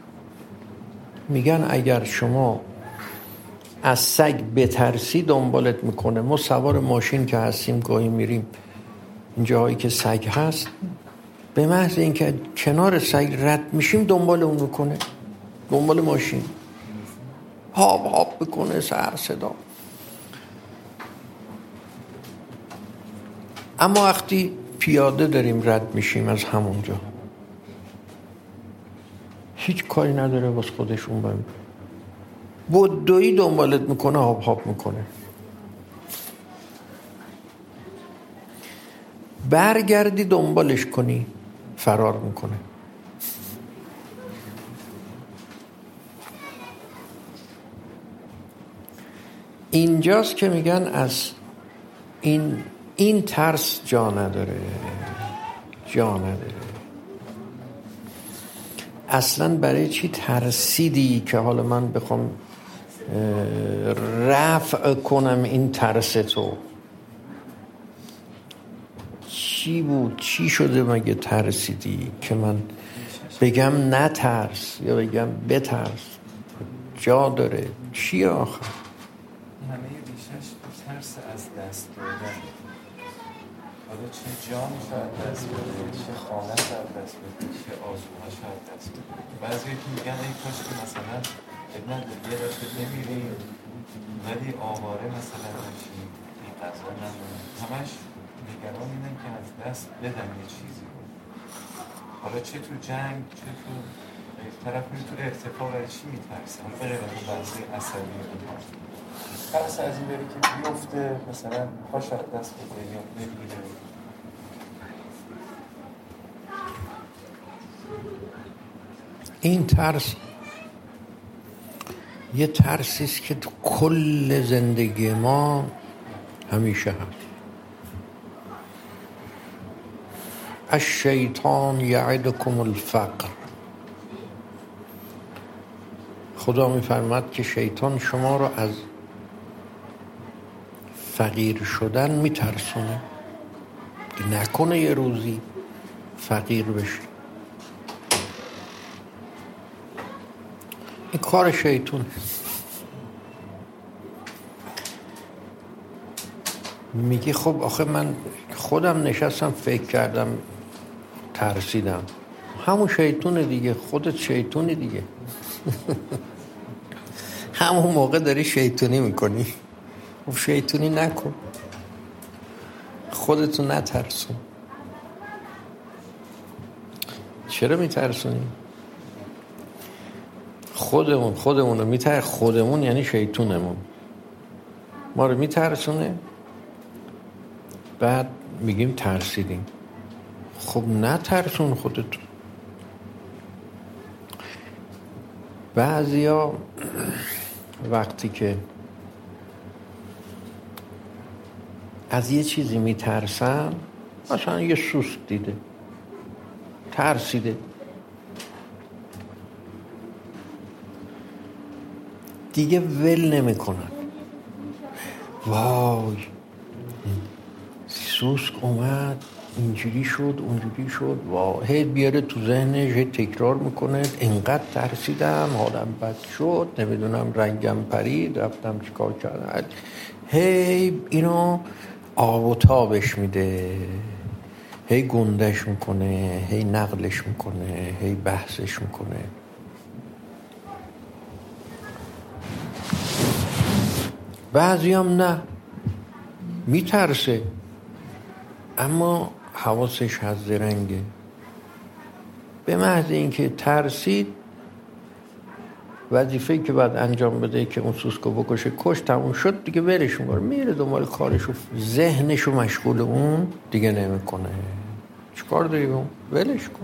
میگن اگر شما از سگ بترسی دنبالت میکنه. ما سوار ماشین که هستیم گاهی میریم این جاهایی که سگ هست، به محض اینکه کنار سگ رد میشیم دنبال اون میکنه، دنبال ماشین هاب هاب بکنه، سر صدا. اما وقتی پیاده داریم رد میشیم از همونجا هیچ کاری نداره واسه خودشون بهم بدویی دنبالت میکنه، هاب هاب میکنه. برگردی دنبالش کنی فرار میکنه. اینجاست که میگن از این این ترس جا نداره، جا نداره. اصلا برای چی ترسیدی که حالا من بخوام رفع کنم این ترس تو. چی بود؟ چی شده مگه ترسیدی که من بگم نترس یا بگم بترس؟ جا داره. چی آخر؟ همه ریشش ترس از دست دادن. حالا چه جان شاید دست بده، چه خانه شاید دست بده، چه آزوها شاید دست بده. بعضی که میگن ای کاش که مثلا ابن یه رفت نمیریم ولی آواره مثلا نشیم، این قضا ندارم. همش نگران اینن که از دست بدن یه چیزی رو. حالا چه تو جنگ چه تو طرف میره تو ارتفاع برای چی میترسه؟ حالا بغیر از اون بحثی عصبی اونها ترس از این بری که بیفته مثلا پاش از دست بده یا نمیره. این ترس یه ترسی است که تو کل زندگی ما همیشه هست. الشیطان یعدکم الفقر. خدا میفرماد که شیطان شما رو از فقیر شدن میترسونه که نکنه یه روزی فقیر بشی. این کار شیطونه. میگه خب آخه من خودم نشستم فکر کردم ترسیدم. همون شیطونه دیگه، خودت شیطونی دیگه. همون موقع داری شیطونی میکنی. خب شیطونی نکن، خودتو نترسون. چرا میترسونی؟ خودمون خودمون رو میترس. خودمون یعنی شیطونمون ما رو میترسونه، بعد میگیم ترسیدیم. خب نترسون خودتو. بعضیا وقتی که از یه چیزی میترسن، مثلا یه سوسک دیده ترسیده، دیگه ول نمی کنن. وای سوسک اومد اینجوری شد اونجوری شد، وای هی بیاره تو ذهنش، هی تکرار میکنه اینقدر ترسیدم، حالم بد شد، نمیدونم رنگم پرید، رفتم چیکار کردم. هی اینو آب و تابش میده، هی گندش میکنه، هی نقلش میکنه، هی بحثش میکنه. بعضی هم نه، میترسه اما حواسش هست زرنگه. به محض اینکه ترسید، وظیفه‌ای که باید انجام بده که اون سوسکو بکشه کش، تموم شد دیگه، ولش میکنه، میره دنبال کارشو، ذهنشو مشغول اون دیگه نمیکنه. چیکار داری اون؟ ولش کن.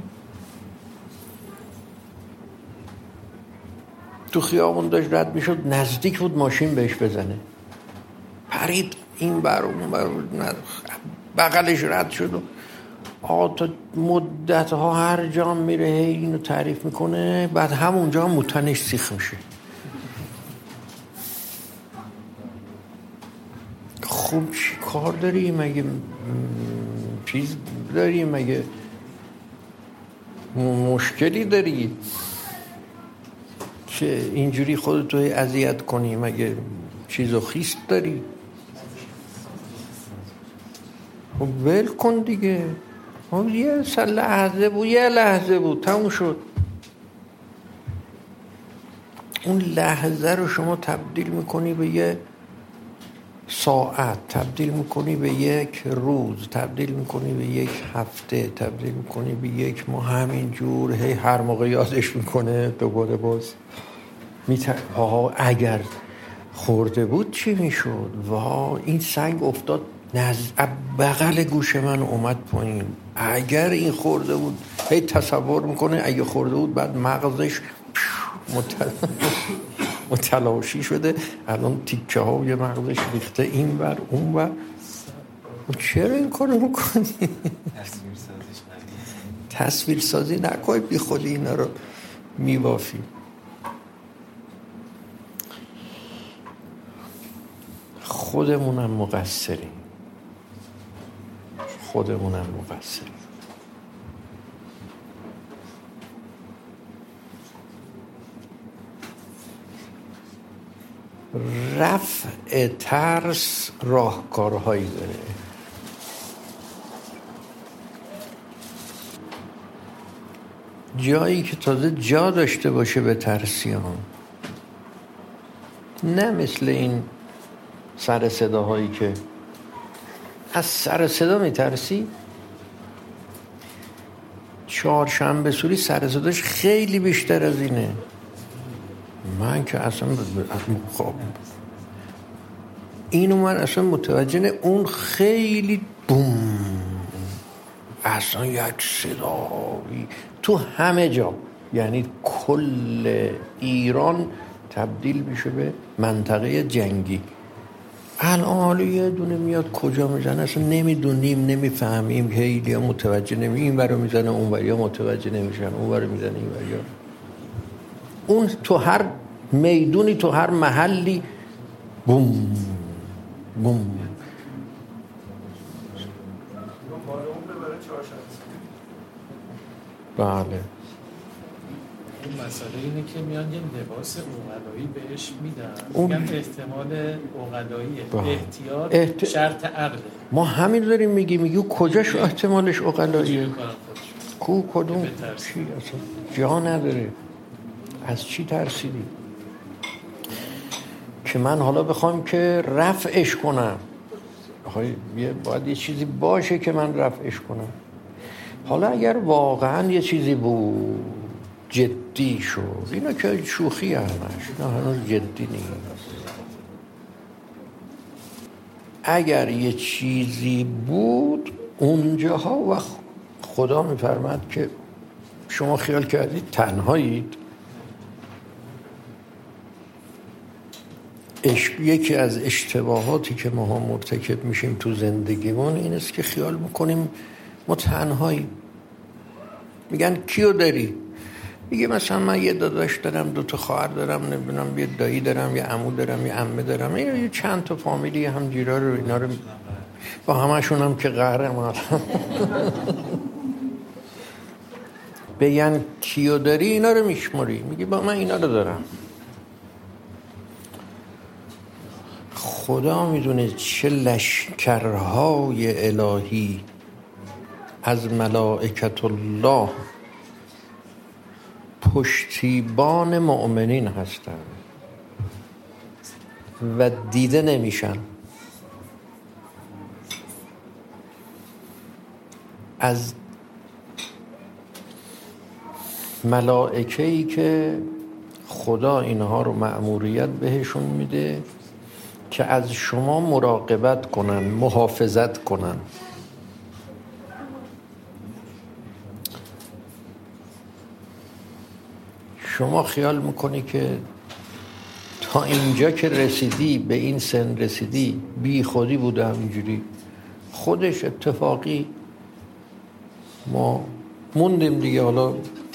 تو خیابون داشت رد میشد، نزدیک بود ماشین بهش بزنه، پرید این بر اون بر بغلش رد شد و آقا تا مدت ها هر جا میره هی اینو تعریف میکنه، بعد همونجا هم تنش سیخ میشه. خب چی کار داری؟ مگه چیز داری؟ مگه مشکلی داری که اینجوری خودتو اذیت کنی؟ مگه چیز و خیست داری؟ خب ول کن دیگه. خب یه لحظه بود، یه لحظه بود، تموم شد. اون لحظه رو شما تبدیل میکنی به یه ساعت، تبدیل میکنی به یک روز، تبدیل میکنی به یک هفته، تبدیل میکنی به یک ماه. همین جور هی هر موقع یادش میکنه دوباره باز میتر... آها اگر خورده بود چی میشد؟ واه این سنگ افتاد نز... بغل گوش من اومد پایین، اگر این خورده بود. هی تصور میکنه اگه خورده بود بعد مغزش متل... متلاشی شده، الان تیکه ها یه مغزش ریخته این بر اون بر. چرا این کارو میکنی؟ تصویر سازی نکنی، بی خودی اینا رو میبافی. خودمونم مقصریم، خودمونم مقصریم. رفع ترس راهکارهایی داره. جایی که تازه جا داشته باشه به ترسیان، نه مثل این سر صداهایی که از سر صدا میترسی. چهارشنبه سوری سر صداش خیلی بیشتر از اینه. من که اصلا خب اینو من اصلا متوجه نه، اون خیلی بوم، اصلا یک صدایی تو همه جا، یعنی کل ایران تبدیل میشه به منطقه جنگی. الان یه دونه میاد کجا میزنه اصلا نمیدونیم، نمیفهمیم، خیلی ها متوجه نمی، این برو میزنه اون وری ها متوجه نمیشن، اون برو میزنه این وری ها. اون تو هر میدونی، تو هر محلی بوم بوم. بله. اون مسئله اینه که میان یه لباس عقلایی بهش میدن، میگن احتمال عقلاییه، احتیاط احت... شرط عقله. ما همین داریم میگیم، میگیم کجاش احتمالش عقلاییه؟ کو کدوم چی اصلا جا نداره. از چی ترسیدی؟ که من حالا بخوام که رفعش کنم، باید یه چیزی باشه که من رفعش کنم. حالا اگر واقعا یه چیزی بود جدی شد، اینا که شوخی همش، اینا هنوز جدی نیست. اگر یه چیزی بود اونجاها و خدا میفرماد که شما خیال کردید تنهایید. یکی از اشتباهاتی که ما ها مرتکب میشیم تو زندگیمون این است که خیال میکنیم ما تنهاییم. میگن کیو داری؟ میگه مثلا من یه داداش دارم، دو تا خواهر دارم، نمیدونم یه دایی دارم، یه عمو دارم، یه عمه دارم، این یه چند تا فامیلی همجیرا رو اینا رو با همشون هم که قهرم. بگن کیو داری؟ اینا رو میشماری. میگه با من اینا رو دارم. خدا میدونه چه لشکرهای الهی از ملائکت الله پشتیبان مؤمنین هستند و دیده نمیشن. از ملائکه‌ای که خدا اینها رو مأموریت بهشون میده که از شما مراقبت کنن، محافظت کنن. شما خیال میکنی که تا اینجا که رسیدی، به این سن رسیدی، بی خودی بوده همینجوری؟ خودش اتفاقی ما موندیم دیگه. حالا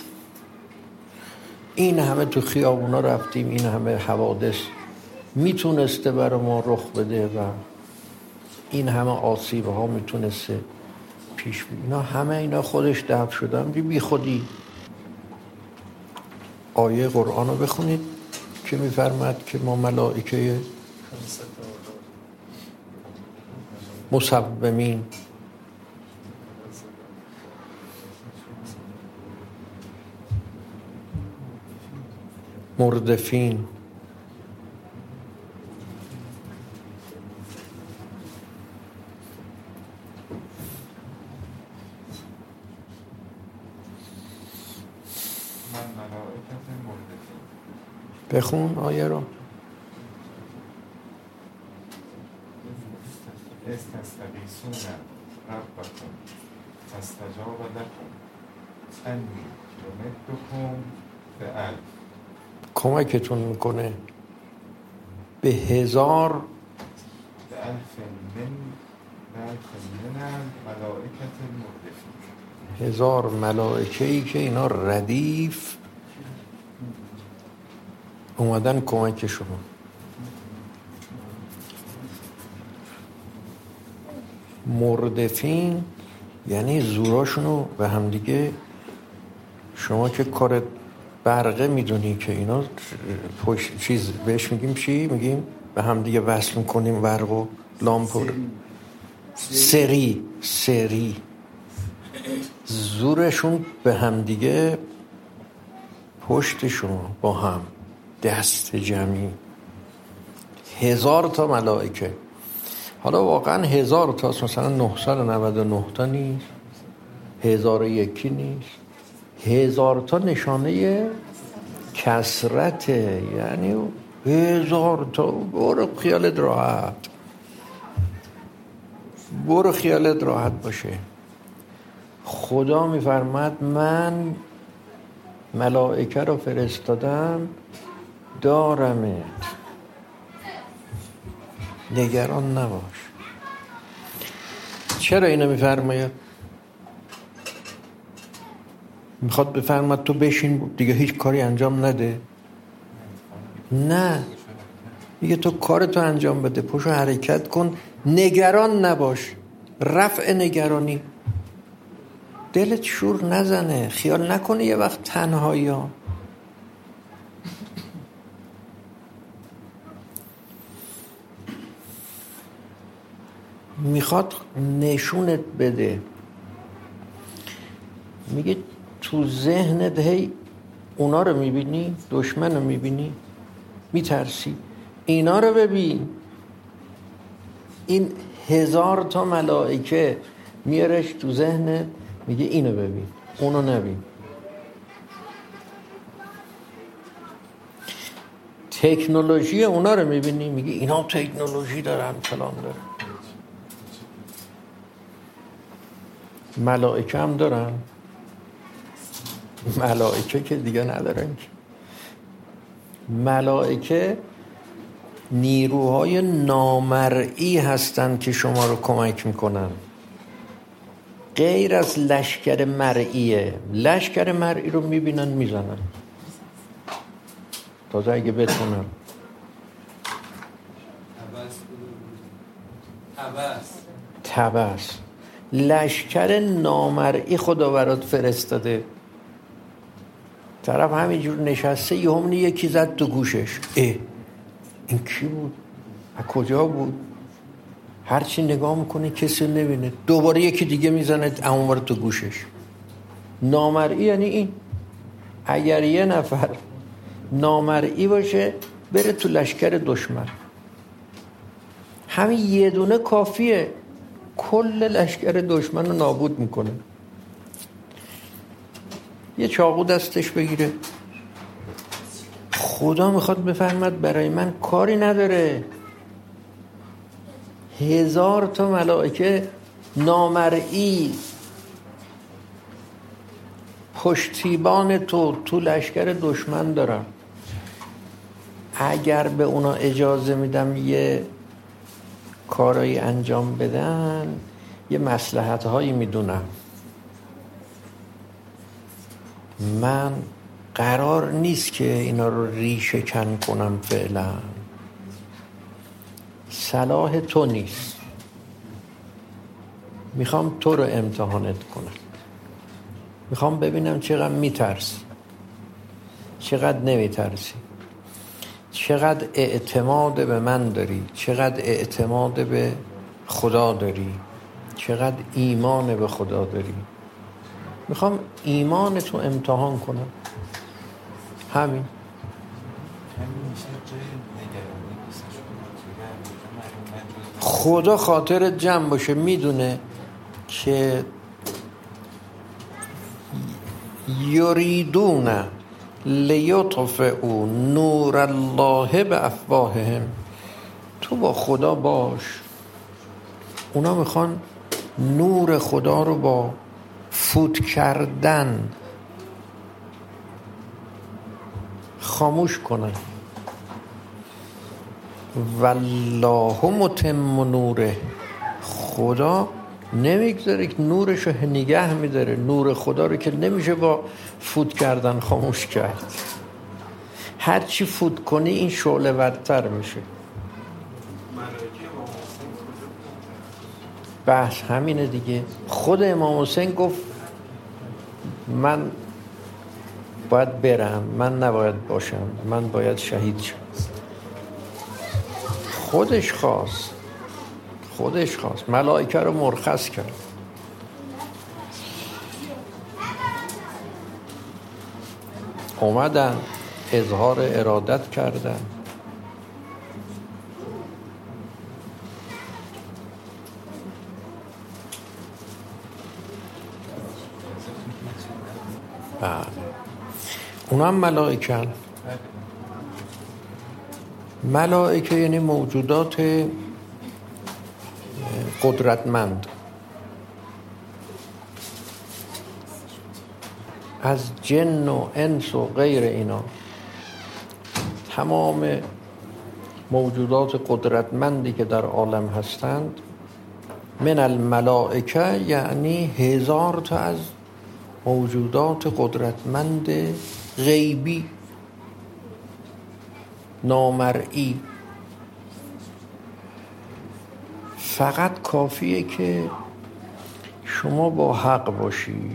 این همه تو خیابونا رفتیم، این همه حوادث میتونسته برای ما رخ بده و این همه آسیب ها میتونسته پیش بید. اینا همه اینا خودش دفع شدن بی خودی. آیه قرآن رو بخونید که میفرماد که ما ملائکه مصومین مردفین بخون آیه رو. استستغیثون ربکم فاستجاب لکم انی یمدکم بألف. کمکتون میکنه به هزار به الف من من ملائکت مردفین، هزار ملائکه‌ای که اینا ردیف اومدن کمک شما. مردفین یعنی زوراشونو به هم دیگه، شما که کار برقه میدونی که اینا پشت چیز بهش میگیم چی؟ میگیم به هم دیگه وصل میکنیم برق و لامپور سری سری زورشون به هم دیگه، پشت شما با هم دست جمعی هزار تا ملائکه. حالا واقعا هزار تا، مثلا نهصد و نود و نه تا نیست، هزار و یکی نیست، هزار تا نشانه کثرته، یعنی هزار تا. برو خیالت راحت، برو خیالت راحت باشه. خدا میفرماد من ملائکه رو فرستادم دارمت، نگران نباش. چرا اینو میفرماید؟ میخواد بفرماد تو بشین دیگه هیچ کاری انجام نده؟ نه، میگه تو کارتو انجام بده، پشو حرکت کن، نگران نباش. رفع نگرانی، دلت شور نزنه، خیال نکنی یه وقت تنهایی ها. میخواد نشونت بده، میگه تو ذهنت هی اونا رو میبینی، دشمن رو میبینی، میترسی، اینا رو ببین. این هزار تا ملائکه میارش تو ذهنت، میگه اینو ببین، اونو نبین. تکنولوژی اونا رو میبینی، میگه اینا تکنولوژی دارن، فلان دارن. ملائکه هم دارن؟ ملائکه که دیگه ندارن. ملائکه نیروهای نامرئی هستن که شما رو کمک میکنن، غیر از لشکر مرئیه. لشکر مرئی رو میبینن میزنن، تازه اگه بتونن. تبس تبس لشکر نامرئی خدا برات فرستاده. طرف همینجور نشسته، یه همونی یکی زد تو گوشش، اه این کی بود؟ از کجا بود؟ هرچی نگاه میکنه کسی نبینه، دوباره یکی دیگه میزنه اونور تو گوشش. نامرئی یعنی این. اگر یه نفر نامرئی باشه بره تو لشکر دشمن، همین یه دونه کافیه کل لشکر دشمن رو نابود میکنه. یه چاقو دستش بگیره. خدا میخواد بفرماد برای من کاری نداره. هزار تا ملائکه نامرئی پشتیبان تو تو لشکر دشمن دارم. اگر به اونا اجازه میدم یه کارایی انجام بدن، یه مصلحت هایی میدونم، من قرار نیست که اینا رو ریشه کن کنم. فعلا صلاح تو نیست، میخوام تو رو امتحانت کنم، میخوام ببینم چقدر میترسی، چقدر نمیترسی، چقدر اعتماد به من داری، چقدر اعتماد به خدا داری، چقدر ایمان به خدا داری. میخوام ایمان تو امتحان کنم. همین. خدا خاطرت جمع باشه، میدونه که یریدون لیطفئوا نور الله بافواههم. تو با خدا باش، اونا میخوان نور خدا رو با فوت کردن خاموش کنن. والله متم نوره. خدا نمیگذاره که نورش رو نگه میداره. نور خدا رو که نمیشه با فوت کردن خاموش کرد. هرچی فوت کنی این شعله ورتر میشه. بحث همینه دیگه. خود امام حسین گفت من باید برم، من نباید باشم، من باید شهید شم. خودش خواست خودش خواست ملائکه رو مرخص کرد. اومدن اظهار ارادت کردن. بله اونا هم ملائکه. ملائکه یعنی موجودات قدرتمند، از جن و انس و غیر اینا، تمام موجودات قدرتمندی که در عالم هستند. من الملائکه یعنی هزار تا از موجودات قدرتمند غیبی نامرئی. فقط کافیه که شما با حق باشی.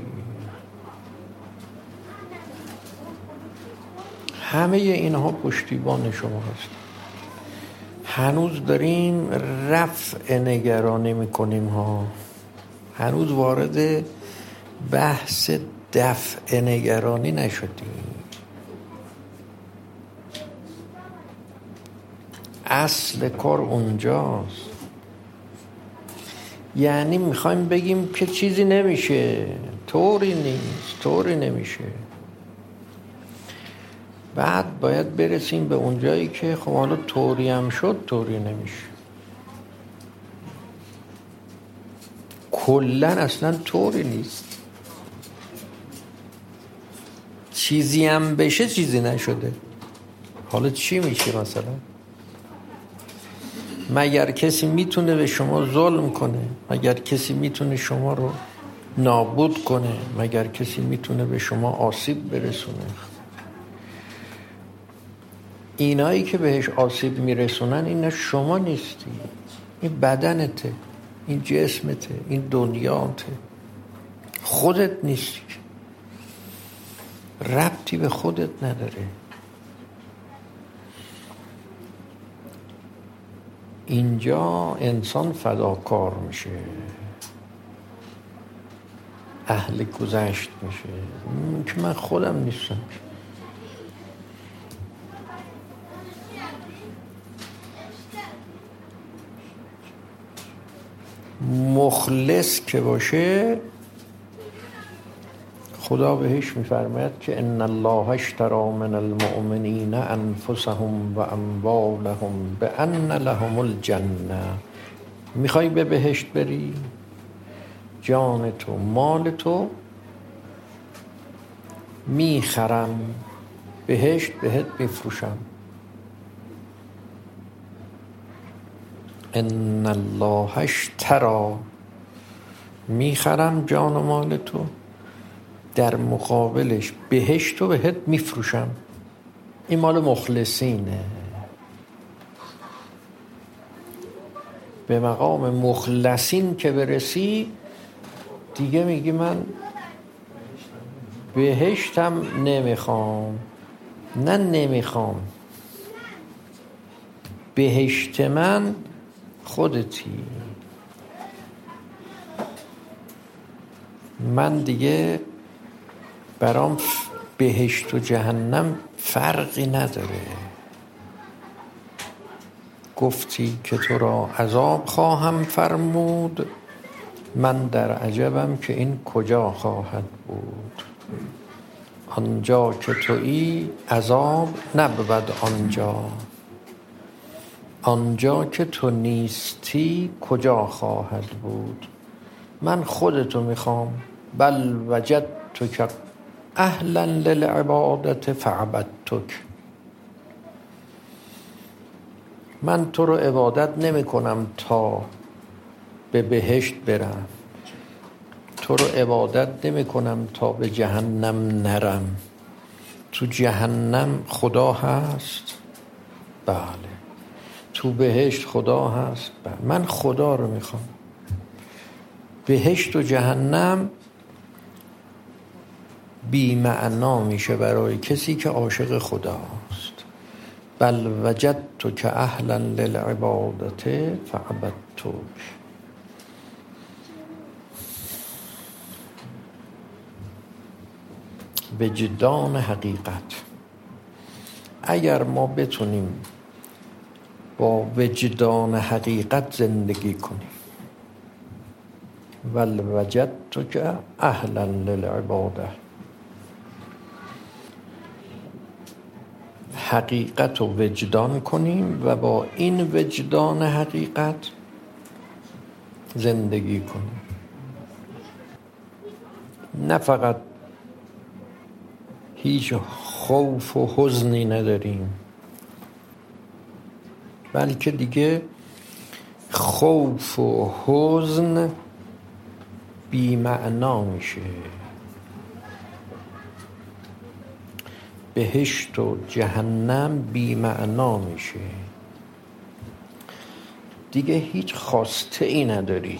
همه اینها پشتیبان شما هست. هنوز داریم رفع نگرانی میکنیم ها، هنوز وارد بحث دفع نگرانی نشدیم. اصل کار اونجاست. یعنی میخوایم بگیم که چیزی نمیشه، طوری نیست، طوری نمیشه. بعد باید برسیم به اونجایی که خب حالا طوری هم شد، طوری نمیشه. کلن اصلا طوری نیست. چیزی هم بشه چیزی نشده. حالا چی میشه مثلا؟ مگر کسی میتونه به شما ظلم کنه؟ مگر کسی میتونه شما رو نابود کنه؟ مگر کسی میتونه به شما آسیب برسونه؟ اینایی که بهش آسیب میرسونن اینا شما نیستی، این بدنته، این جسمته، این دنیاته، خودت نیستی، ربطی به خودت نداره. اینجا انسان فداکار میشه، اهل گذشت میشه که من خودم نیستم. مخلص که باشه خدا بهش میفرماید که ان الله اشتری من المؤمنین انفسهم و اموالهم بان لهم الجنه. میخوای به بهشت بری؟ جان تو، مال تو میخرم، بهشت بهت میفروشم. ان الله اشتری، میخرم جان و مال تو، در مقابلش بهشت رو بهت میفروشم. این مال مخلصینه. به مقام مخلصین که برسی دیگه میگی من بهشتم نمیخوام. نه نمیخوام، بهشت من خودتی. من دیگه برام بهشت و جهنم فرقی نداره. گفتی که تو را عذاب خواهم فرمود، من در عجبم که این کجا خواهد بود. آنجا که تویی عذاب نبود آنجا، آنجا که تو نیستی کجا خواهد بود. من خودتو میخوام. بل وجدتک اهلا للعبادت فعبدتک. من تو رو عبادت نمی کنم تا به بهشت برم، تو رو عبادت نمی کنم تا به جهنم نرم. تو جهنم خدا هست؟ بله. تو بهشت خدا هست؟ بله. من خدا رو میخوام. بهشت و جهنم بی معنا میشه برای کسی که عاشق خداست. بل وجدتک اهلا للعبادت فعبدتک. وجدان حقیقت. اگر ما بتونیم با وجدان حقیقت زندگی کنیم، ول وجدتک اهلا للعباده، حقیقت رو وجدان کنیم و با این وجدان حقیقت زندگی کنیم. نه فقط هیچ خوف و حزنی نداریم، بلکه دیگه خوف و حزن بی معنا میشه. بهشت و جهنم بی معنا میشه، دیگه هیچ خواسته ای نداری.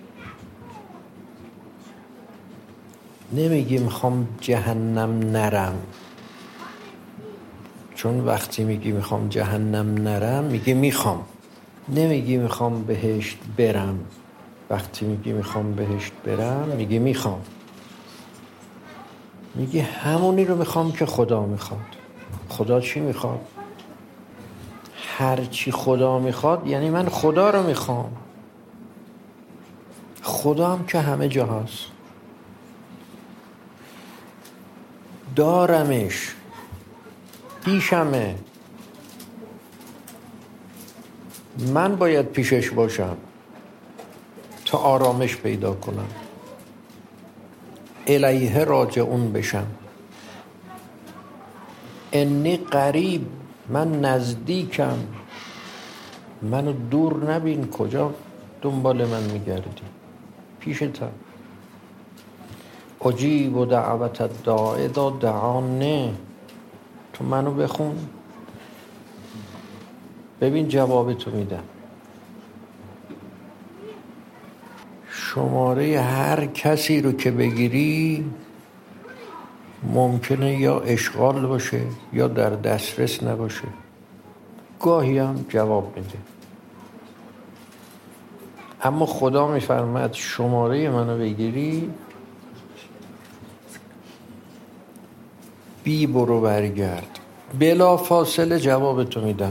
نمیگی میخوام جهنم نرم، چون وقتی میگی میخوام جهنم نرم میگی میخوام. نمیگی میخوام بهشت برم، وقتی میگی میخوام بهشت برم میگی میخوام. میگی همونی رو میخوام که خدا میخواد. خدا چی میخواد؟ هر چی خدا میخواد یعنی من خدا رو میخوام. خدا هم که همه جا هست، دارمش، پیشمه، من باید پیشش باشم تا آرامش پیدا کنم، الیه راجعون بشم. انی قریب، من نزدیکم، منو دور نبین. کجا دنبال من میگردی؟ پیشتم. اجیب و دعوت الداع اذا دعانه. تو منو بخون ببین جواب تو میدم. شماره هر کسی رو که بگیری ممکنه یا اشغال باشه یا در دسترس نباشه، گاهی هم جواب میده. اما خدا میفرماد شماره منو بگیری بی برو برگرد، بلا فاصله جواب تو میدم.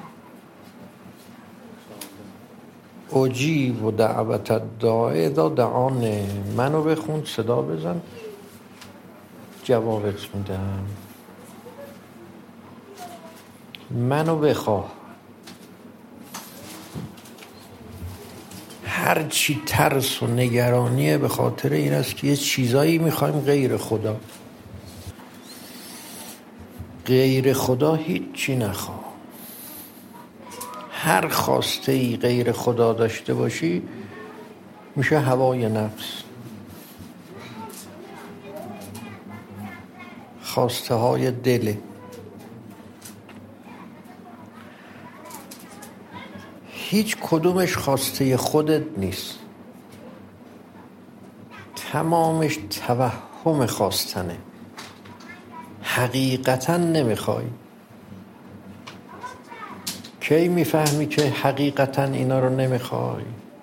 اجیب و دعوت الداع اذا دعانه. منو بخون، صدا بزن، جوابت میدم. منو بخواه. هر چی ترس و نگرانیه به خاطر این است که یه چیزایی میخوایم غیر خدا. غیر خدا هیچی نخواه. هر خواسته ای غیر خدا داشته باشی میشه هوای نفس. خواسته های دله. هیچ کدومش خواسته خودت نیست، تمامش توهم خواستنه. حقیقتا نمیخوای. کی میفهمی که حقیقتا اینا رو نمیخوای؟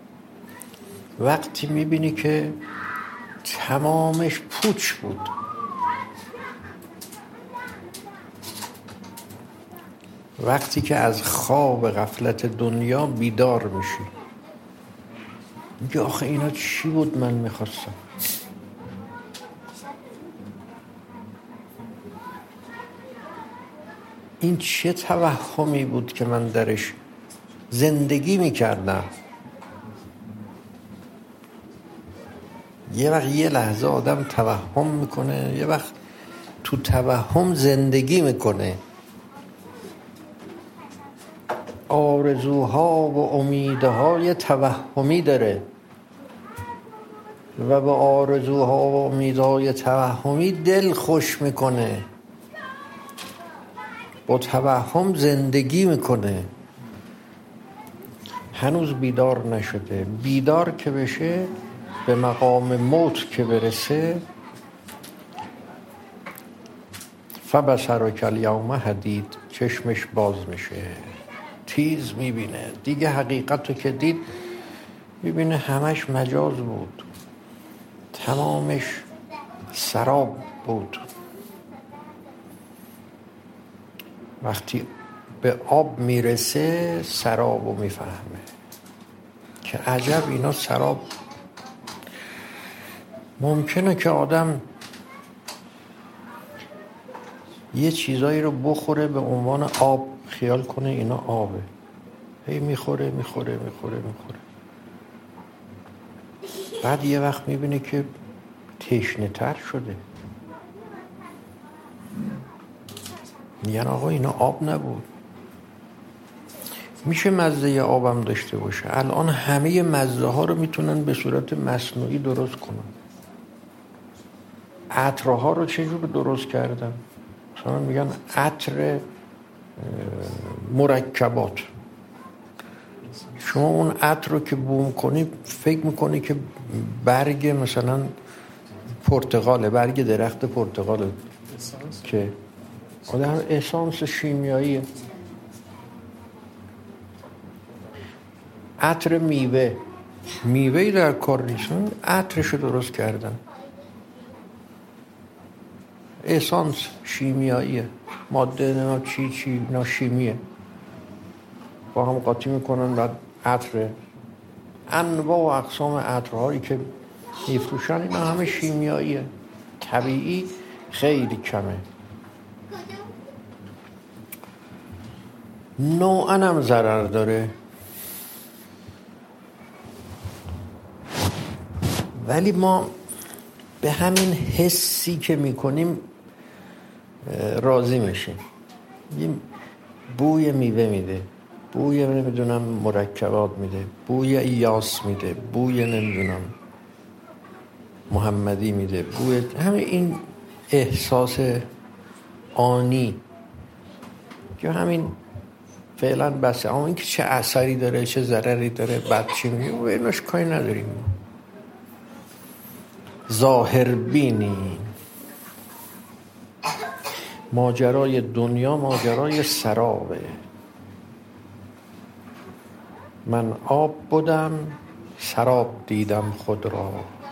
وقتی میبینی که تمامش پوچ بود. وقتی که از خواب غفلت دنیا بیدار میشی، میگه آخه اینا چی بود من میخواستم؟ این چه توهمی بود که من درش زندگی میکردم؟ یه وقت یه لحظه آدم توهم میکنه، یه وقت تو توهم زندگی میکنه. آرزوها و امیدهای توهمی داره و با آرزوها و امیدهای توهمی دل خوش میکنه، با توهم زندگی میکنه. هنوز بیدار نشده. بیدار که بشه به مقام موت که برسه فبصرک الیوم حدید، چشمش باز میشه، تیز میبینه دیگه. حقیقت رو که دید میبینه همش مجاز بود، تمامش سراب بود. وقتی به آب میرسه سراب رو میفهمه که عجب اینا سراب. ممکنه که آدم یه چیزایی رو بخوره به عنوان آب، خیال کنه اینا آبه، هی میخوره میخوره میخوره میخوره بعد یه وقت میبینه که تشنه تر شده، میگن آقا اینا آب نبود. میشه مزه آبم داشته باشه. الان همه مزه ها رو میتونن به صورت مصنوعی درست کنن. عطرها رو چجور درست کردن؟ مثلا میگن عطر مرکبات. شما اون عطر رو که بوم کنی فکر میکنی که برگ مثلا پرتقاله، برگ درخت پرتقاله که آدم اسانس شیمیاییه. عطر میوه، میوهی در کار نیستن، عطرشو درست کردن، اسانس شیمیاییه، ماده نه چی چی نه شیمیه، با هم قاطی میکنن بعد عطر. انواع و اقسام عطرهایی که میفروشن اینا همه شیمیاییه، طبیعی خیلی کمه. نوعاً هم ضرر داره، ولی ما به همین حسی که میکنیم راضی میشیم. یه بوی میوه میده، بوی نمیدونم مرکبات میده، بوی یاس میده، بوی نمیدونم محمدی میده، بوی همه این احساس آنی که همین فعلا بسه. اما این که چه اثری داره چه ضرری داره بعد چی میگه و ایناش کاری نداریم. ظاهر بینی، ماجرای دنیا ماجرای سرابه. من آب بودم سراب دیدم خود را.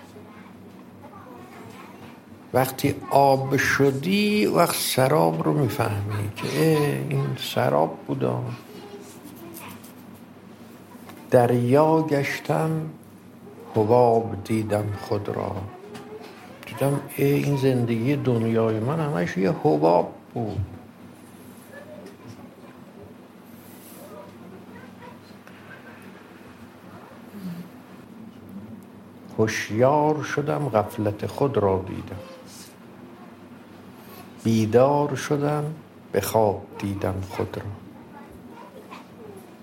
وقتی آب شدی وقت سراب رو میفهمی که این سراب بودم. دریا گشتم حباب دیدم خود را. دیدم این زندگی دنیای من همش یه حباب بود. هوشیار شدم غفلت خود را دیدم. بیدار شدم به خواب دیدم خود را.